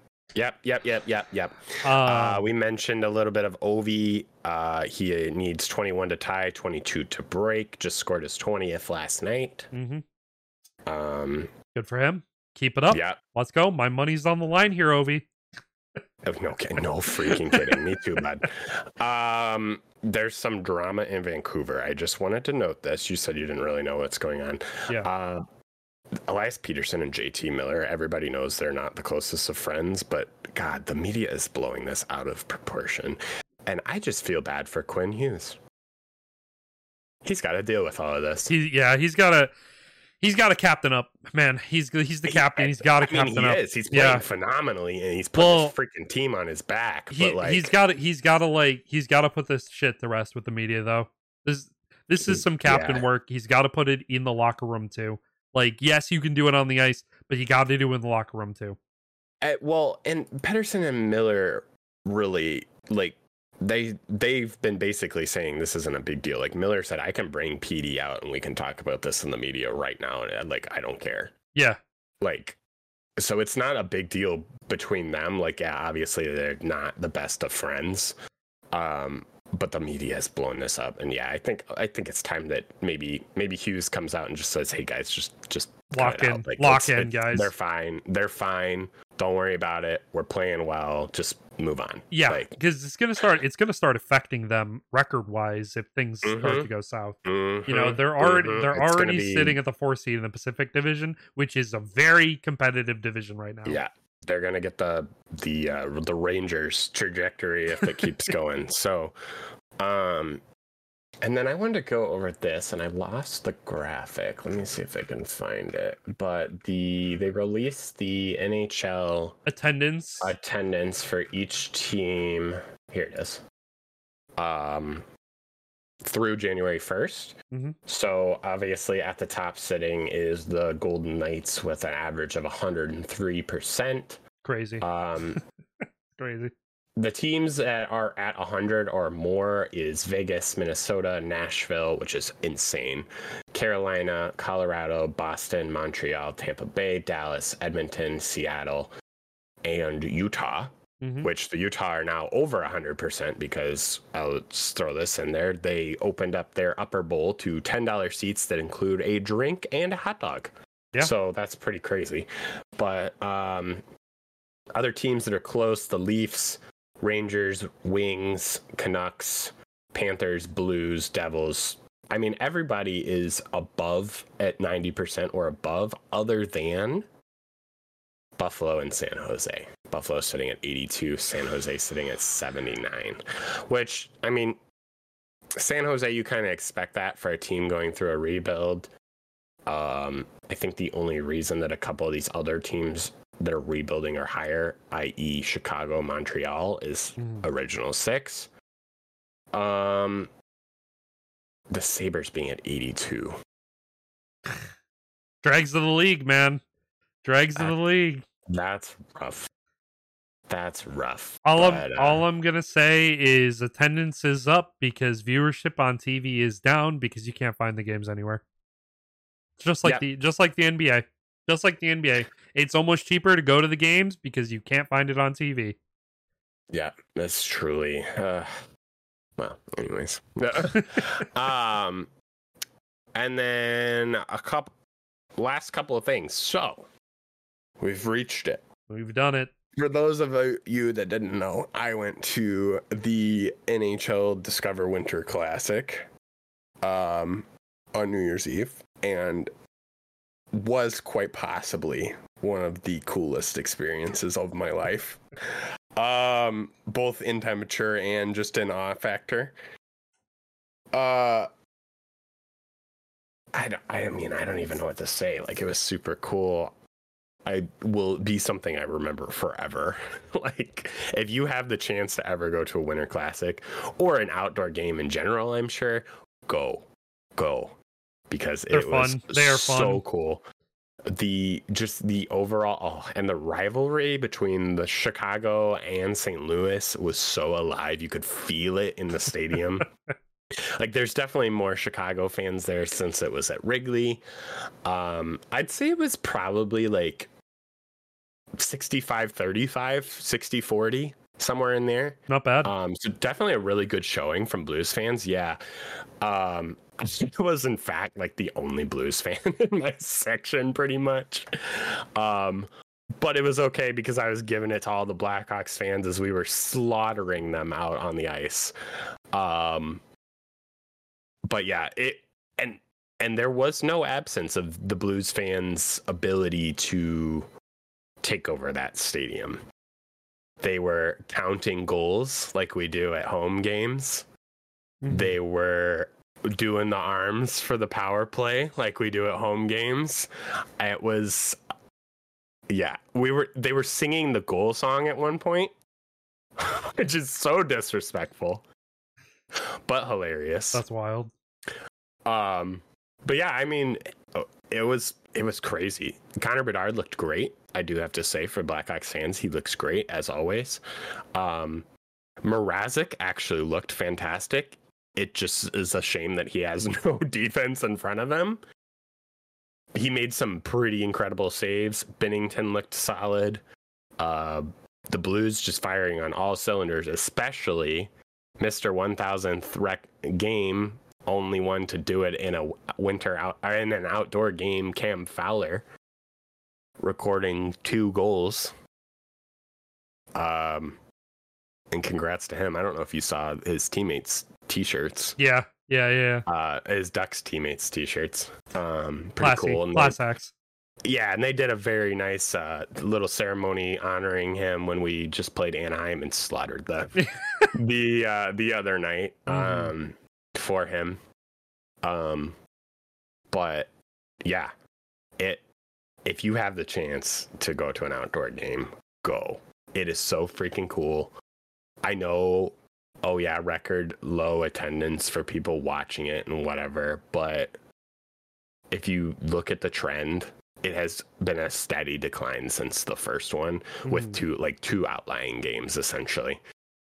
We mentioned a little bit of Ovi. He needs 21 to tie, 22 to break. Just scored his 20th last night. Mm-hmm. Good for him. Keep it up. Yeah, let's go. My money's on the line here, Ovi. No freaking kidding. Me too, bud. There's some drama in Vancouver. I just wanted to note this. You said you didn't really know what's going on. Yeah. Elias Peterson and JT Miller, everybody knows they're not the closest of friends, but God, the media is blowing this out of proportion. And I just feel bad for Quinn Hughes. He's got to deal with all of this. He's got to captain up, man. He's the captain. He's got to captain up. He's playing phenomenally, and he's putting his freaking team on his back. He's got to put this shit to rest with the media, though. This is some captain work. He's got to put it in the locker room too. Like, yes, you can do it on the ice, but you got to do it in the locker room too. And Pedersen and Miller really they've been basically saying this isn't a big deal. Like Miller said, I can bring PD out and we can talk about this in the media right now. And I don't care. Yeah. So it's not a big deal between them. Obviously they're not the best of friends. But the media has blown this up. And I think it's time that maybe Hughes comes out and just says, hey guys, just lock in, guys. They're fine. Don't worry about it. We're playing well. Just move on. Yeah, because it's gonna start affecting them record wise if things start to go south. They're already sitting at the 4th seed in the Pacific Division, which is a very competitive division right now. Yeah, they're gonna get the Rangers trajectory if it keeps going. So, and then I wanted to go over this, and I lost the graphic. Let me see if I can find it. But they released the NHL attendance for each team. Here it is. Through January 1st. Mm-hmm. So obviously at the top sitting is the Golden Knights with an average of 103%. Crazy. Crazy. The teams that are at 100 or more is Vegas, Minnesota, Nashville, which is insane, Carolina, Colorado, Boston, Montreal, Tampa Bay, Dallas, Edmonton, Seattle, and Utah, which the Utah are now over 100% because I'll just throw this in there. They opened up their upper bowl to $10 seats that include a drink and a hot dog. Yeah. So that's pretty crazy. But other teams that are close, the Leafs, Rangers, Wings, Canucks, Panthers, Blues, Devils. I mean, everybody is above at 90% or above, other than Buffalo and San Jose. Buffalo sitting at 82, San Jose sitting at 79. Which, I mean, San Jose, you kind of expect that for a team going through a rebuild. I think the only reason that a couple of these other teams that are rebuilding are higher, i.e. Chicago, Montreal, is original 6. The Sabres being at 82. Drags to the league, man. Drags to the league. That's rough. That's rough. All I'm gonna say is attendance is up because viewership on TV is down because you can't find the games anywhere. Just like the NBA. Just like the NBA. It's almost cheaper to go to the games because you can't find it on TV. Yeah, that's truly well, anyways. And then last couple of things. So, we've reached it. We've done it. For those of you that didn't know, I went to the NHL Discover Winter Classic on New Year's Eve and was quite possibly one of the coolest experiences of my life. Both in temperature and just in awe factor. I don't even know what to say. Like, it was super cool. I will be something I remember forever. Like, if you have the chance to ever go to a Winter Classic or an outdoor game in general, I'm sure, go. Because they're fun. They are fun. So cool. The overall and the rivalry between the Chicago and St. Louis was so alive. You could feel it in the stadium. Like, there's definitely more Chicago fans there since it was at Wrigley. I'd say it was probably like 65-35, 60-40, somewhere in there. Not bad. So definitely a really good showing from Blues fans. Yeah. I was, in fact, like the only Blues fan in my section, pretty much. But it was okay because I was giving it to all the Blackhawks fans as we were slaughtering them out on the ice. But yeah, and there was no absence of the Blues fans' ability to take over that stadium. They were counting goals like we do at home games. Mm-hmm. They were doing the arms for the power play like we do at home games. It was, yeah, they were singing the goal song at one point, which is so disrespectful, but hilarious. That's wild. But yeah, I mean, it was crazy. Connor Bedard looked great. I do have to say, for Blackhawks fans, he looks great as always. Mrazek actually looked fantastic. It just is a shame that he has no defense in front of him. He made some pretty incredible saves. Binnington looked solid. The Blues just firing on all cylinders, especially Mr. 1000th game, only one to do it in an outdoor game, Cam Fowler, recording 2 goals And congrats to him. I don't know if you saw his teammates' t-shirts. Yeah. His Ducks teammates' t-shirts. Pretty Classy. cool. And Class acts. yeah, and they did a very nice little ceremony honoring him when we just played Anaheim and slaughtered the other night for him. But yeah, if you have the chance to go to an outdoor game, go. It is so freaking cool. I know, record low attendance for people watching it and whatever, but if you look at the trend, it has been a steady decline since the first one, with two outlying games essentially.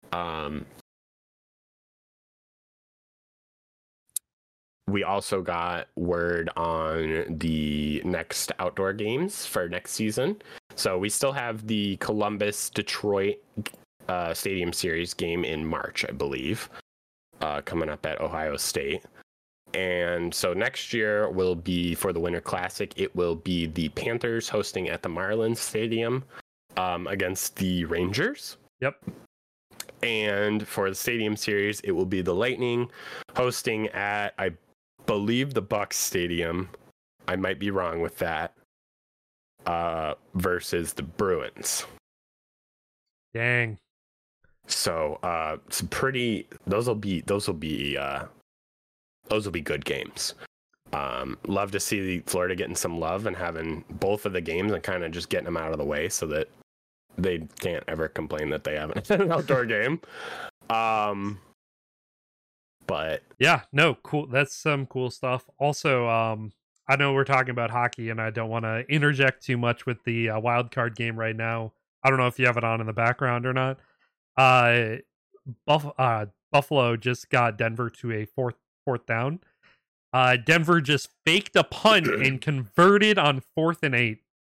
We also got word on the next outdoor games for next season. So we still have the Columbus Detroit Stadium Series game in March, I believe, coming up at Ohio State. And so next year will be, for the Winter Classic, it will be the Panthers hosting at the Marlins Stadium against the Rangers. Yep. And for the Stadium Series, it will be the Lightning hosting at, I believe, the Bucks Stadium. I might be wrong with that. Versus the Bruins. Dang. So some pretty. Those will be good games. Love to see Florida getting some love and having both of the games and kind of just getting them out of the way so that they can't ever complain that they haven't had an outdoor game. But yeah, no, cool. That's some cool stuff. Also, I know we're talking about hockey, and I don't want to interject too much with the wild card game right now. I don't know if you have it on in the background or not. Buffalo just got Denver to a fourth down. Denver just faked a punt and converted on 4th and 8.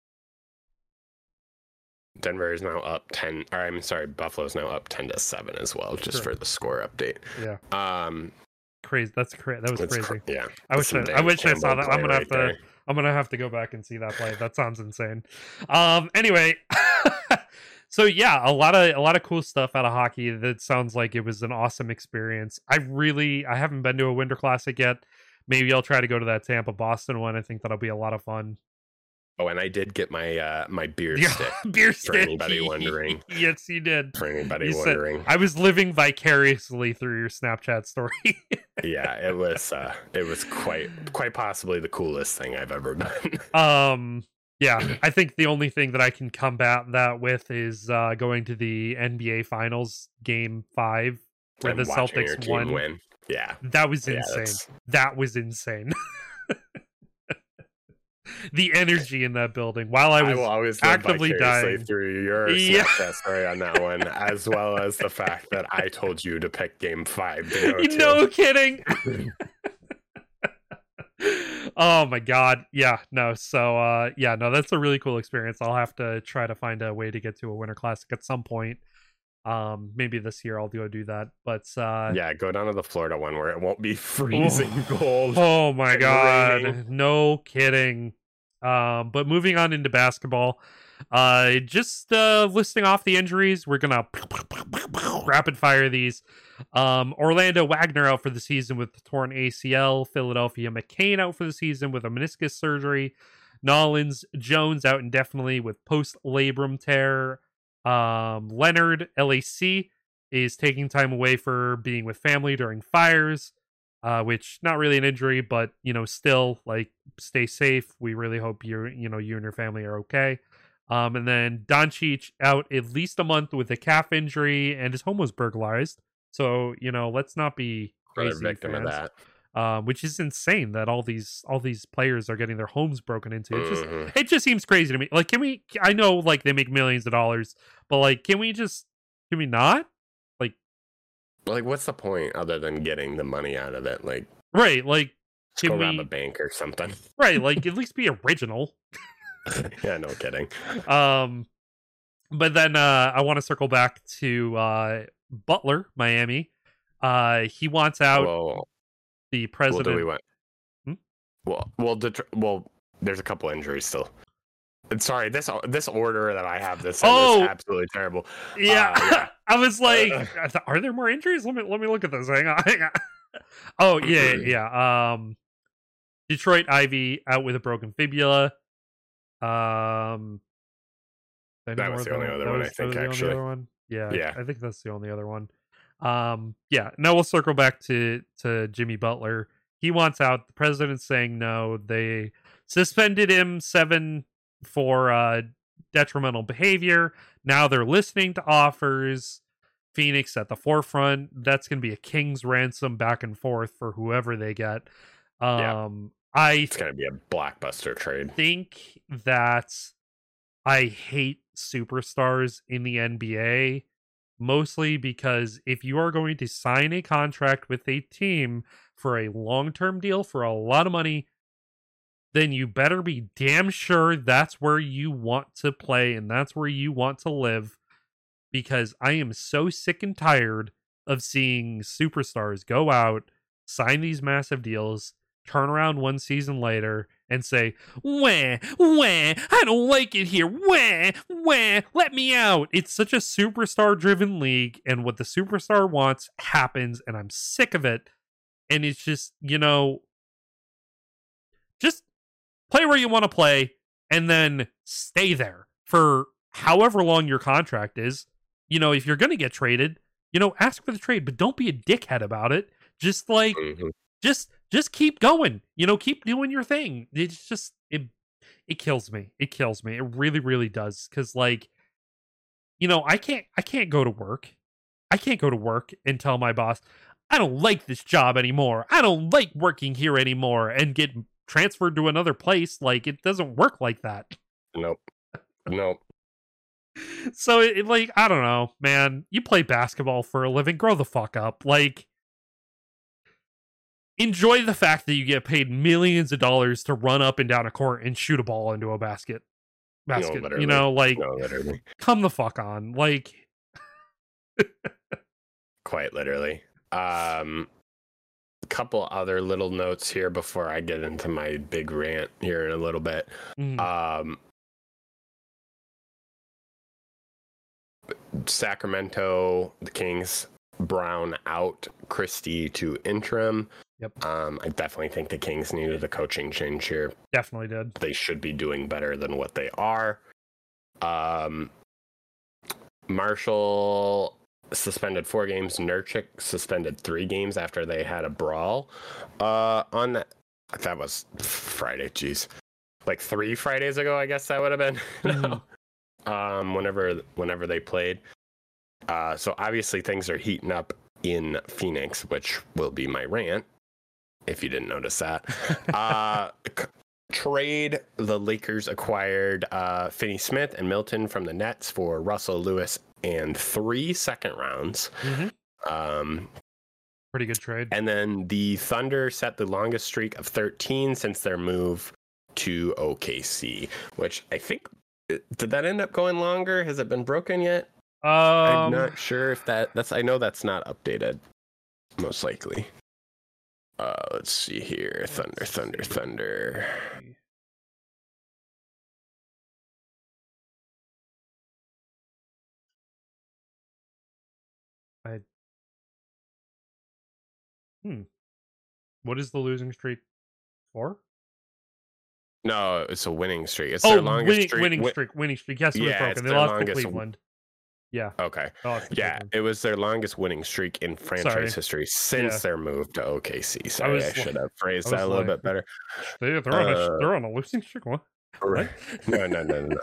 Denver is now up 10. Or I'm sorry, Buffalo's now up 10-7 as well, just for the score update. Yeah. Crazy. That was crazy. Yeah. I wish I saw that. I'm gonna have to go back and see that play. That sounds insane. Anyway. So yeah, a lot of cool stuff out of hockey. That sounds like it was an awesome experience. I haven't been to a Winter Classic yet. Maybe I'll try to go to that Tampa Boston one. I think that'll be a lot of fun. Oh, and I did get my my beer stick. For anybody wondering. Yes, you did. For anybody wondering. I was living vicariously through your Snapchat story. Yeah, it was quite possibly the coolest thing I've ever done. Yeah, I think the only thing that I can combat that with is going to the NBA Finals Game 5 where the Celtics won. Yeah. That was insane. That was insane. The energy in that building while I was always actively dying through your Snapchat story on that one, as well as the fact that I told you to pick Game 5 to go to. No kidding. Oh my god. Yeah, no. So that's a really cool experience. I'll have to try to find a way to get to a Winter Classic at some point. Maybe this year I'll go do that. But go down to the Florida one where it won't be freezing cold. Oh my god. Raining. No kidding. But moving on into basketball, just listing off the injuries. We're gonna rapid fire these. Orlando Wagner out for the season with the torn ACL. Philadelphia McCain out for the season with a meniscus surgery. Nollins Jones out indefinitely with post-labrum tear. Leonard LAC is taking time away for being with family during fires. Which not really an injury, but still, like, stay safe. We really hope you and your family are okay. And then Doncic out at least a month with a calf injury, and his home was burglarized. So let's not be crazy victim fans, of that. which is insane that all these players are getting their homes broken into. It just seems crazy to me. Like, can we? I know, like, they make millions of dollars, but like, can we not? Like, what's the point other than getting the money out of it? Like, right? Like, can go rob a bank or something? Right? Like, at least be original. Yeah, no kidding. But then I want to circle back to Butler, Miami. He wants out. The president. Well, there's a couple injuries still. Sorry, this order that I have this in Oh! is absolutely terrible. Yeah. I was like, are there more injuries? Let me look at this. Hang on. Oh, yeah. Detroit Ivy out with a broken fibula. That was the only other one, I think, actually. Yeah, I think that's the only other one. Yeah. Now we'll circle back to Jimmy Butler. He wants out. The president's saying no. They suspended him 7 for detrimental behavior. Now they're listening to offers. Phoenix at the forefront. That's going to be a king's ransom back and forth for whoever they get. It's going to be a blockbuster trade. Think that I hate superstars in the NBA, mostly because if you are going to sign a contract with a team for a long-term deal for a lot of money, then you better be damn sure that's where you want to play and that's where you want to live, because I am so sick and tired of seeing superstars go out, sign these massive deals, turn around one season later and say, wah, I don't like it here. Wah, let me out. It's such a superstar driven league, and what the superstar wants happens, and I'm sick of it. And it's just, just play where you want to play and then stay there for however long your contract is. If you're going to get traded, ask for the trade, but don't be a dickhead about it. Just like, just keep going, keep doing your thing. It's just, it kills me. It kills me. It really, really does. Cause like, I can't go to work. I can't go to work and tell my boss, I don't like this job anymore. I don't like working here anymore, and get transferred to another place. Like, it doesn't work like that. Nope. So like, I don't know, man, you play basketball for a living, grow the fuck up. Like, enjoy the fact that you get paid millions of dollars to run up and down a court and shoot a ball into a basket. No, literally. Come the fuck on. Like, quite literally. Couple other little notes here before I get into my big rant here in a little bit. Sacramento, the Kings, Brown out, Christie to interim. Yep. I definitely think the Kings needed a coaching change here. Definitely did. They should be doing better than what they are. Marshall suspended 4 games. Nurkic suspended 3 games after they had a brawl. On that was Friday. Jeez, like 3 Fridays ago, I guess that would have been. Whenever they played. So obviously things are heating up in Phoenix, which will be my rant, if you didn't notice that. Trade, the Lakers acquired Finney Smith and Milton from the Nets for Russell Lewis and 3 second rounds. Pretty good trade. And then the Thunder set the longest streak of 13 since their move to OKC, which I think, did that end up going longer? Has it been broken yet? I'm not sure if that's. I know that's not updated. Most likely. Let's see here. Thunder. What is the losing streak for? No, it's a winning streak. It's their longest streak. Winning streak. Yes, it was broken. They lost to Cleveland. Yeah. Okay. Yeah, it was their longest winning streak in franchise history since their move to OKC. Sorry, I should have phrased that a little bit better. They're on a losing streak. What? Right. No.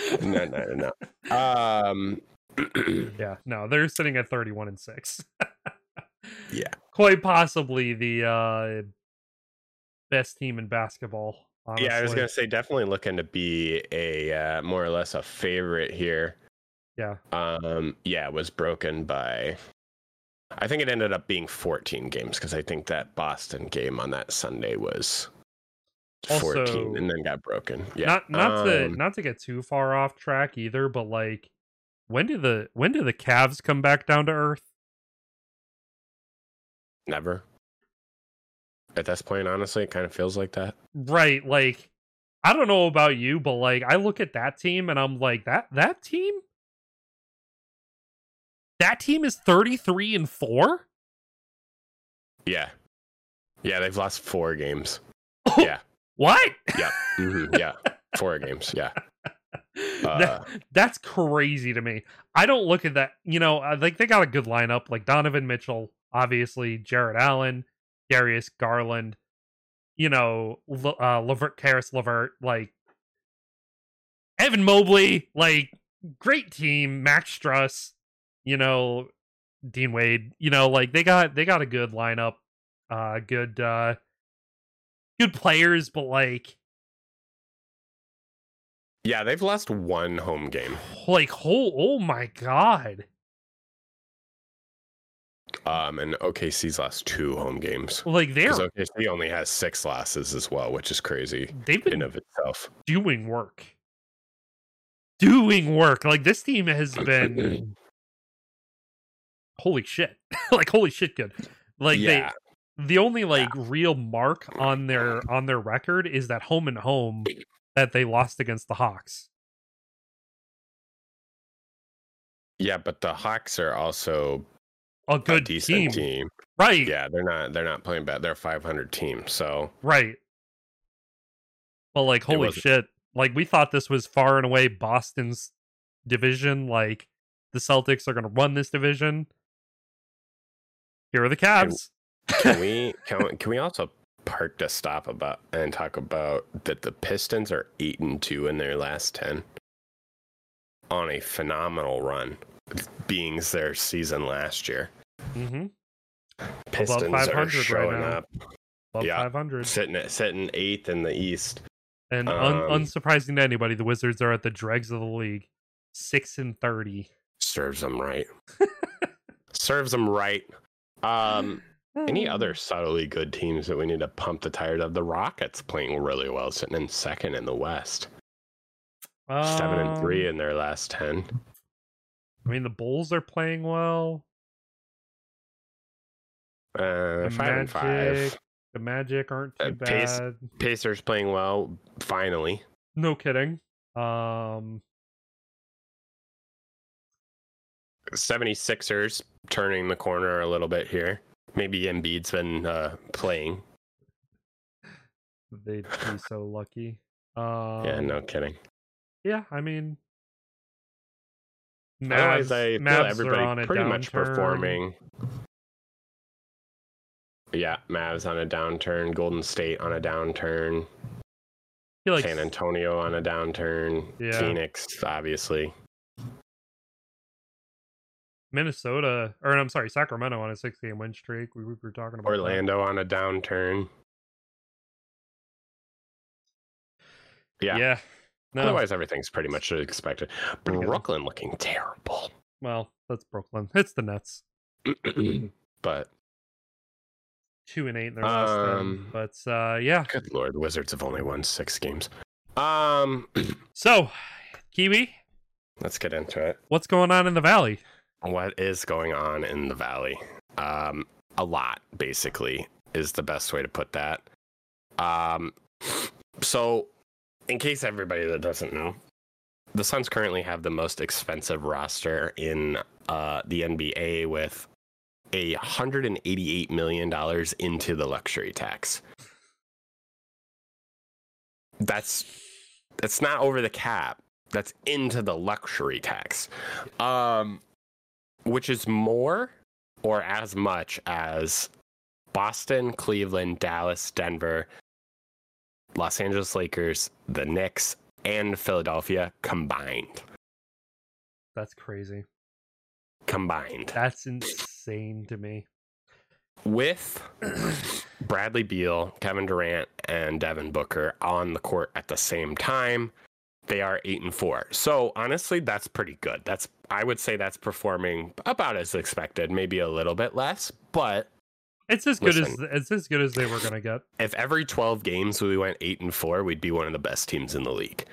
Yeah, no, they're sitting at 31-6. Yeah. Quite possibly the best team in basketball. Honestly. Yeah, I was gonna say definitely looking to be a more or less a favorite here. Yeah. It was broken by, I think it ended up being 14 games because I think that Boston game on that Sunday was 14 also, and then got broken. Yeah. Not to get too far off track either, but like, when do the Cavs come back down to earth? Never. At this point, honestly, it kind of feels like that. Right, like, I don't know about you, but like I look at that team and I'm like, that team is 33-4. Yeah. Yeah, they've lost 4 games. Yeah. What? Yeah. Yeah. 4 games. Yeah. That's crazy to me. I don't look at that. Like they got a good lineup, like Donovan Mitchell, obviously, Jared Allen, Darius Garland, Levert, Karis Levert, like Evan Mobley, like great team, Max Struss, Dean Wade, like they got a good lineup, good players, but like yeah, they've lost 1 home game. like oh my god. And OKC's lost 2 home games. Like because OKC only has 6 losses as well, which is crazy they've been in of itself. doing work. Like this team has been holy shit. Like holy shit good. Like yeah. the only like real mark on their record is that home and home that they lost against the Hawks. Yeah, but the Hawks are also a good decent team. Right. Yeah, they're not playing bad. They're a 500 team, so right. Well, like holy shit. Like we thought this was far and away Boston's division, like the Celtics are going to run this division. Here are the Cavs. Can we also park to stop about and talk about that the Pistons are 8-2 in their last 10 on a phenomenal run, being their season last year. Mm-hmm. Pistons are showing up. Above 500. Sitting 8th in the East. And unsurprising to anybody, the Wizards are at the dregs of the league, 6-30. Serves them right. Serves them right. Any other subtly good teams that we need to pump the tires of? The Rockets playing really well, sitting in 2nd in the West. 7-3 in their last 10. I mean, the Bulls are playing well. 5-5. The Magic aren't too bad. Pacers playing well, finally. No kidding. 76ers turning the corner a little bit here. Maybe Embiid's been playing. They'd be so lucky. Yeah, no kidding. Yeah, I mean, otherwise, I feel everybody pretty much downturn. performing. Yeah, Mavs on a downturn, Golden State on a downturn, like San Antonio on a downturn, Phoenix, obviously. Sacramento on a 6-game win streak. We were talking about Orlando on a downturn. Yeah. No. Otherwise, everything's pretty much expected. Brooklyn looking terrible. Well, that's Brooklyn. It's the Nets. But 2-8 in their last 10. But yeah. Good Lord, the Wizards have only won 6 games. So, Kiwi, let's get into it. What's going on in the Valley? What is going on in the Valley? A lot, basically, is the best way to put that. So, in case everybody that doesn't know, the Suns currently have the most expensive roster in the NBA with $188 million into the luxury tax. That's not over the cap. That's into the luxury tax. Which is more or as much as Boston, Cleveland, Dallas, Denver, Los Angeles Lakers, the Knicks, and Philadelphia combined. That's crazy. Combined. That's insane to me. With Bradley Beal, Kevin Durant, and Devin Booker on the court at the same time, they are 8-4. So honestly, that's pretty good. I would say that's performing about as expected, maybe a little bit less, but it's as good as they were gonna get. If every 12 games we went 8-4, we'd be one of the best teams in the league.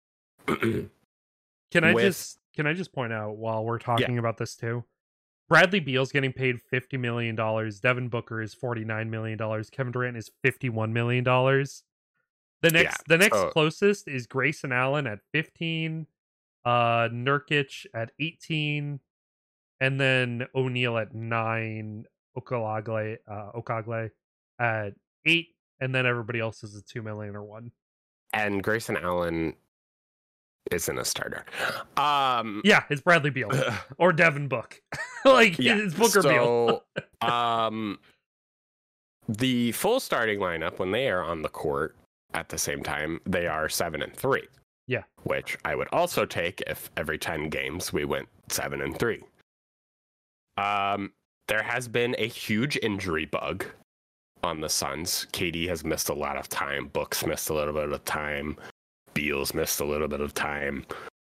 Can I just point out while we're talking about this too? Bradley Beal's getting paid $50 million. Devin Booker is $49 million. Kevin Durant is $51 million. The next so- closest is Grayson Allen at 15, Nurkic at 18, and then O'Neal at 9, Okagle at 8, and then everybody else is a 2 million or 1. and Grayson Allen isn't a starter. Yeah, it's Bradley Beal or Devin Book. Like it's Booker Beal. The full starting lineup, when they are on the court at the same time, they are 7-3. Yeah. Which I would also take if every 10 games we went 7-3. There has been a huge injury bug on the Suns. KD has missed a lot of time. Book's missed a little bit of time. Beal's missed a little bit of time.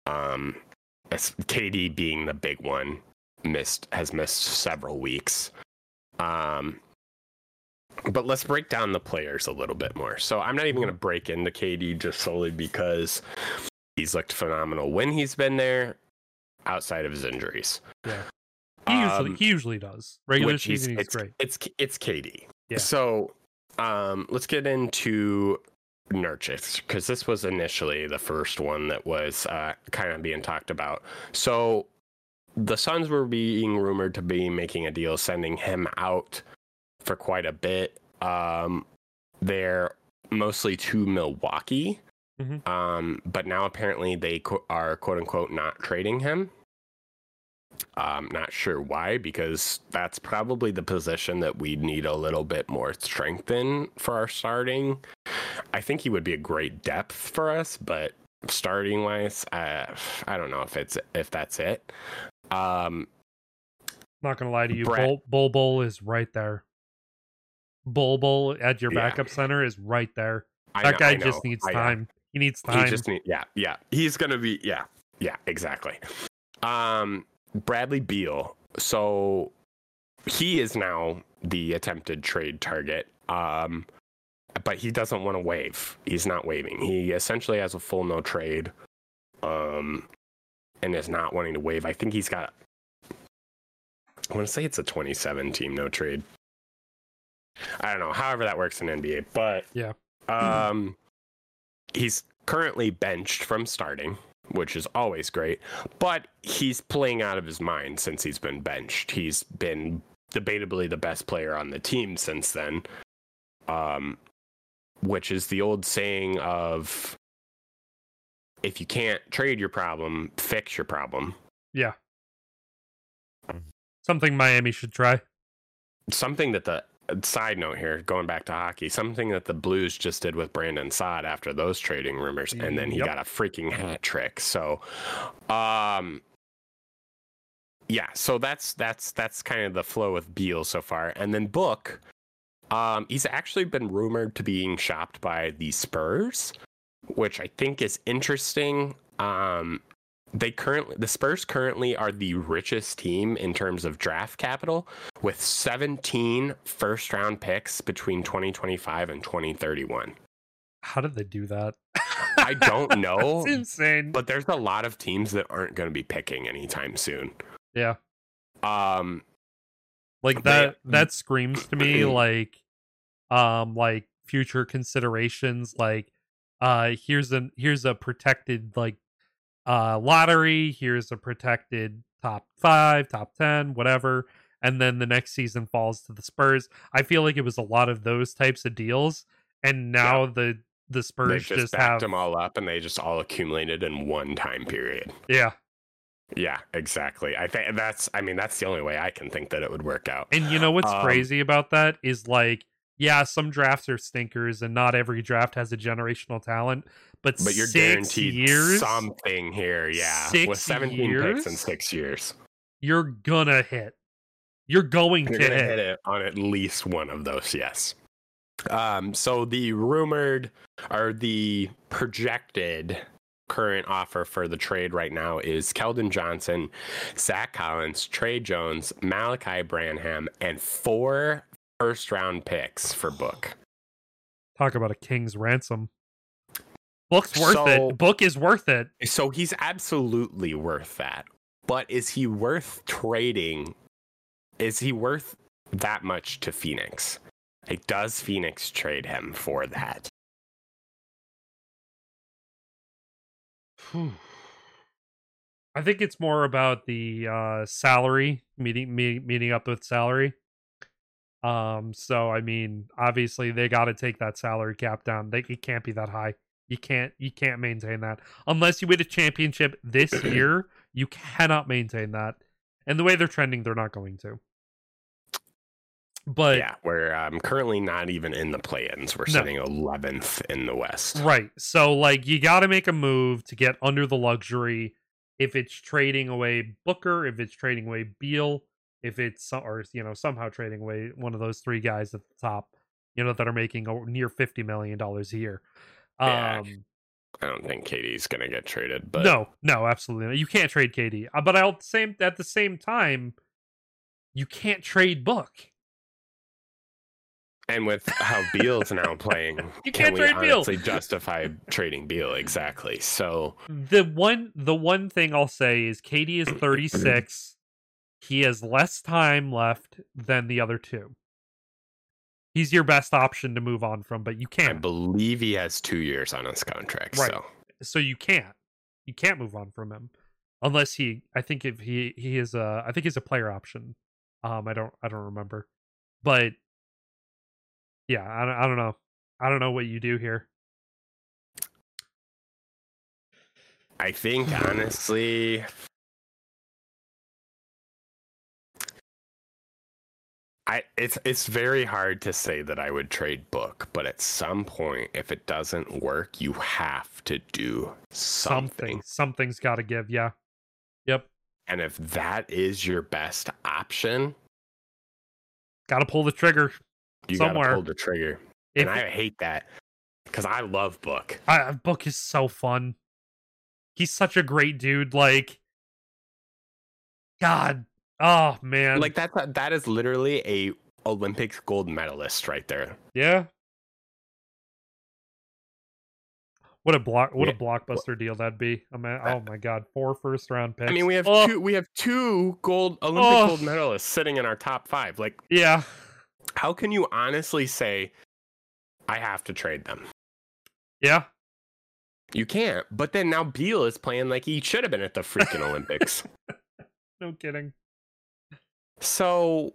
KD being the big one, has missed several weeks. But let's break down the players a little bit more. So I'm not even going to break into KD just solely because he's looked phenomenal when he's been there, outside of his injuries. Yeah, he usually does. Regular season, he's great. It's KD. Yeah. So let's get into Nurkic, because this was initially the first one that was kind of being talked about. So the Suns were being rumored to be making a deal, sending him out for quite a bit. They're mostly to Milwaukee, but now apparently they are quote unquote not trading him. Not sure why, because that's probably the position that we'd need a little bit more strength in for our starting. I think he would be a great depth for us, but starting wise, I don't know if that's it. Not gonna lie to you, Bol is right there. Bol at your backup center is right there. That guy just needs time. He needs time. He just He's gonna be exactly. Bradley Beal. So he is now the attempted trade target. But he doesn't want to waive. He's not waiving. He essentially has a full no trade, and is not wanting to waive. I think he's got, I want to say it's a 27 team no trade. I don't know. However that works in NBA, but yeah. He's currently benched from starting, which is always great, but he's playing out of his mind since he's been benched. He's been debatably the best player on the team since then. Which is the old saying of, if you can't trade your problem, fix your problem. Yeah. Something Miami should try. Something that side note here, going back to hockey, something that the Blues just did with Brandon Saad after those trading rumors, and then he got a freaking hat trick. So, so that's kind of the flow with Beal so far. And then Book, he's actually been rumored to being shopped by the Spurs, which I think is interesting. The Spurs currently are the richest team in terms of draft capital, with 17 first-round picks between 2025 and 2031. How did they do that? I don't know. It's insane. But there's a lot of teams that aren't going to be picking anytime soon. Yeah. Like that screams to me like future considerations, like here's a protected like lottery, here's a protected top 5, top 10, whatever, and then the next season falls to the Spurs. I feel like it was a lot of those types of deals, and now the Spurs just backed them all up, and they just all accumulated in one time period. Yeah, exactly. I think that's the only way I can think that it would work out. And you know what's crazy about that is, like, yeah, some drafts are stinkers and not every draft has a generational talent, but you're guaranteed something here. Yeah. With 17 picks in 6 years. You're gonna hit. You're going to hit it on at least one of those, yes. So the rumored or the projected current offer for the trade right now is Keldon Johnson, Zach Collins, Trey Jones, Malachi Branham, and 4 first-round picks for Book. Talk about a king's ransom. Book's worth it. Book is worth it. So he's absolutely worth that. But is he worth trading? Is he worth that much to Phoenix? Like, does Phoenix trade him for that? I think it's more about the salary meeting up with salary. So I mean, obviously they got to take that salary cap down. It can't be that high. You can't maintain that unless you win a championship this year. You cannot maintain that. And the way they're trending, they're not going to. But yeah, we're currently not even in the play-ins. We're sitting 11th in the West. Right. So like you got to make a move to get under the luxury. If it's trading away Booker, if it's trading away Beal, if it's somehow trading away one of those three guys at the top, that are making near $50 million a year. Yeah, I don't think KD's gonna get traded. But no, absolutely not. You can't trade KD. But at the same time, you can't trade Book. And with how Beal's now playing, you can't trade Beal. Honestly justify trading Beal? Exactly. So the one thing I'll say is KD is 36. He has less time left than the other two. He's your best option to move on from, but you can't. I believe he has 2 years on his contract. Right. So you can't move on from him unless I think he is I think he's a player option. I don't remember, but yeah, I don't know. I don't know what you do here. I think honestly, it's very hard to say that I would trade Book, but at some point, if it doesn't work, you have to do something. Something's got to give. Yeah. Yep. And if that is your best option, got to pull the trigger. You got to pull the trigger. And I hate that because I love Book. Book is so fun. He's such a great dude. Like, God. Oh, man. Like, that is literally a Olympics gold medalist right there. Yeah. What a blockbuster deal that'd be. I mean, oh my God, 4 first-round picks. I mean, we have two Olympic gold medalists sitting in our top 5. Like, yeah. How can you honestly say, I have to trade them? Yeah. You can't. But then now Beal is playing like he should have been at the freaking Olympics. No kidding. So,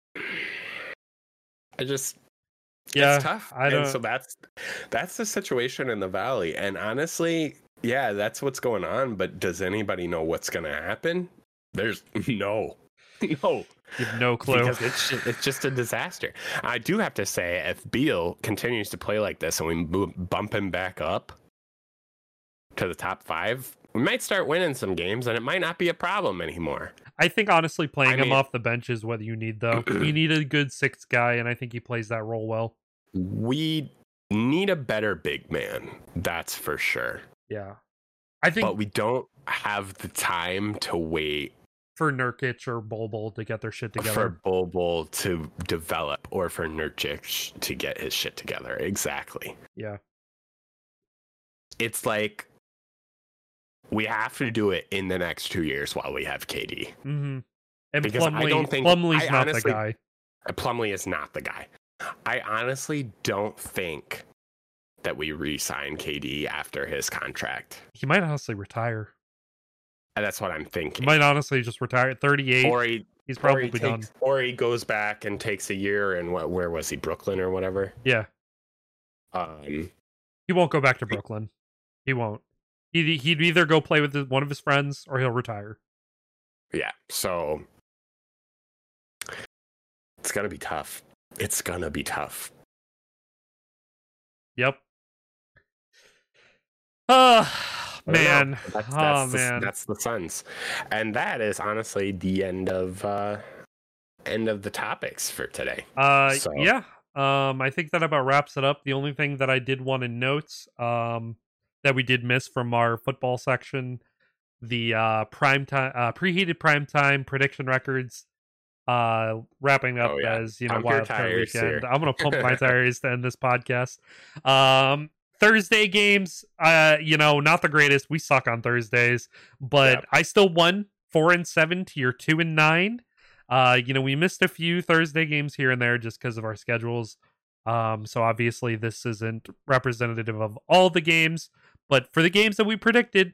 it's tough. And so that's the situation in the Valley. And honestly, yeah, that's what's going on. But does anybody know what's going to happen? There's no. You have no clue. Because it's just a disaster. I do have to say, if Beal continues to play like this and we bump him back up to the top 5, we might start winning some games and it might not be a problem anymore. I think honestly playing him off the bench is what you need, though. You need a good 6th guy, and I think he plays that role well. We need a better big man, that's for sure. Yeah. But we don't have the time to wait for Nurkic or Bol to get their shit together. For Bol to develop, or for Nurkic to get his shit together. Exactly. Yeah. It's like we have to do it in the next 2 years while we have KD. Mm-hmm. And because Plumlee, I don't think Plumlee's not the guy. Plumlee is not the guy. I honestly don't think that we re-sign KD after his contract. He might honestly retire. And that's what I'm thinking. He might honestly just retire at 38. Or he's probably done. Or he goes back and takes a year and where was he? Brooklyn or whatever? Yeah. He won't go back to Brooklyn. He won't. He'd either go play with one of his friends or he'll retire. Yeah. So it's going to be tough. It's going to be tough. Yep. Man. That's the Suns. And that is honestly the end of the topics for today. Yeah. I think that about wraps it up. The only thing that I did want to note that we did miss from our football section, the preheated primetime prediction records wrapping up as Wild Card Weekend. I'm gonna pump my tires to end this podcast. Thursday games, not the greatest. We suck on Thursdays, but I still won 4-7 to your 2-9. We missed a few Thursday games here and there just because of our schedules. So obviously this isn't representative of all the games, but for the games that we predicted,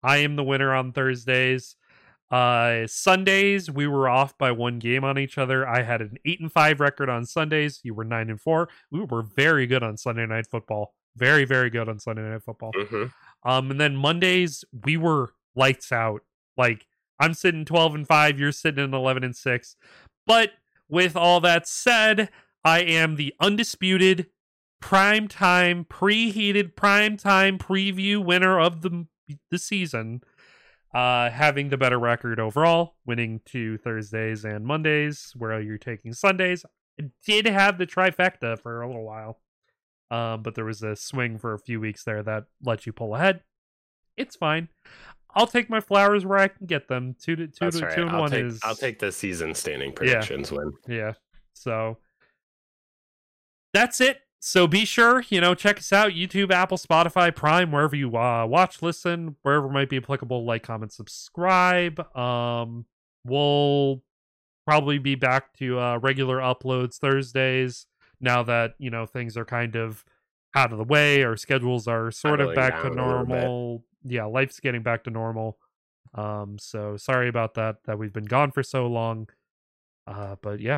I am the winner on Thursdays. Sundays, we were off by 1 game on each other. I had an 8-5 record on Sundays. You were 9-4. We were very good on Sunday Night Football. Very, very good on Sunday Night Football. And then Mondays, we were lights out. Like, I'm sitting 12-5, you're sitting in 11-6. But with all that said, I am the undisputed primetime, preheated primetime preview winner of the season, having the better record overall, winning 2 Thursdays and Mondays, where you're taking Sundays. I did have the trifecta for a little while, but there was a swing for a few weeks there that let you pull ahead. It's fine. I'll take my flowers where I can get them. 2-1 I'll take the season standing predictions win. Yeah. So that's it. So be sure, check us out. YouTube, Apple, Spotify, Prime, wherever you watch, listen, wherever might be applicable, like, comment, subscribe. We'll probably be back to regular uploads Thursdays now that, things are kind of out of the way. Our schedules are sort of back to normal. Yeah, life's getting back to normal. So sorry about that we've been gone for so long. But yeah.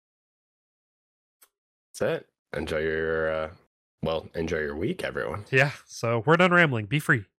That's it. Enjoy your week, everyone. Yeah, so we're done rambling. Be free.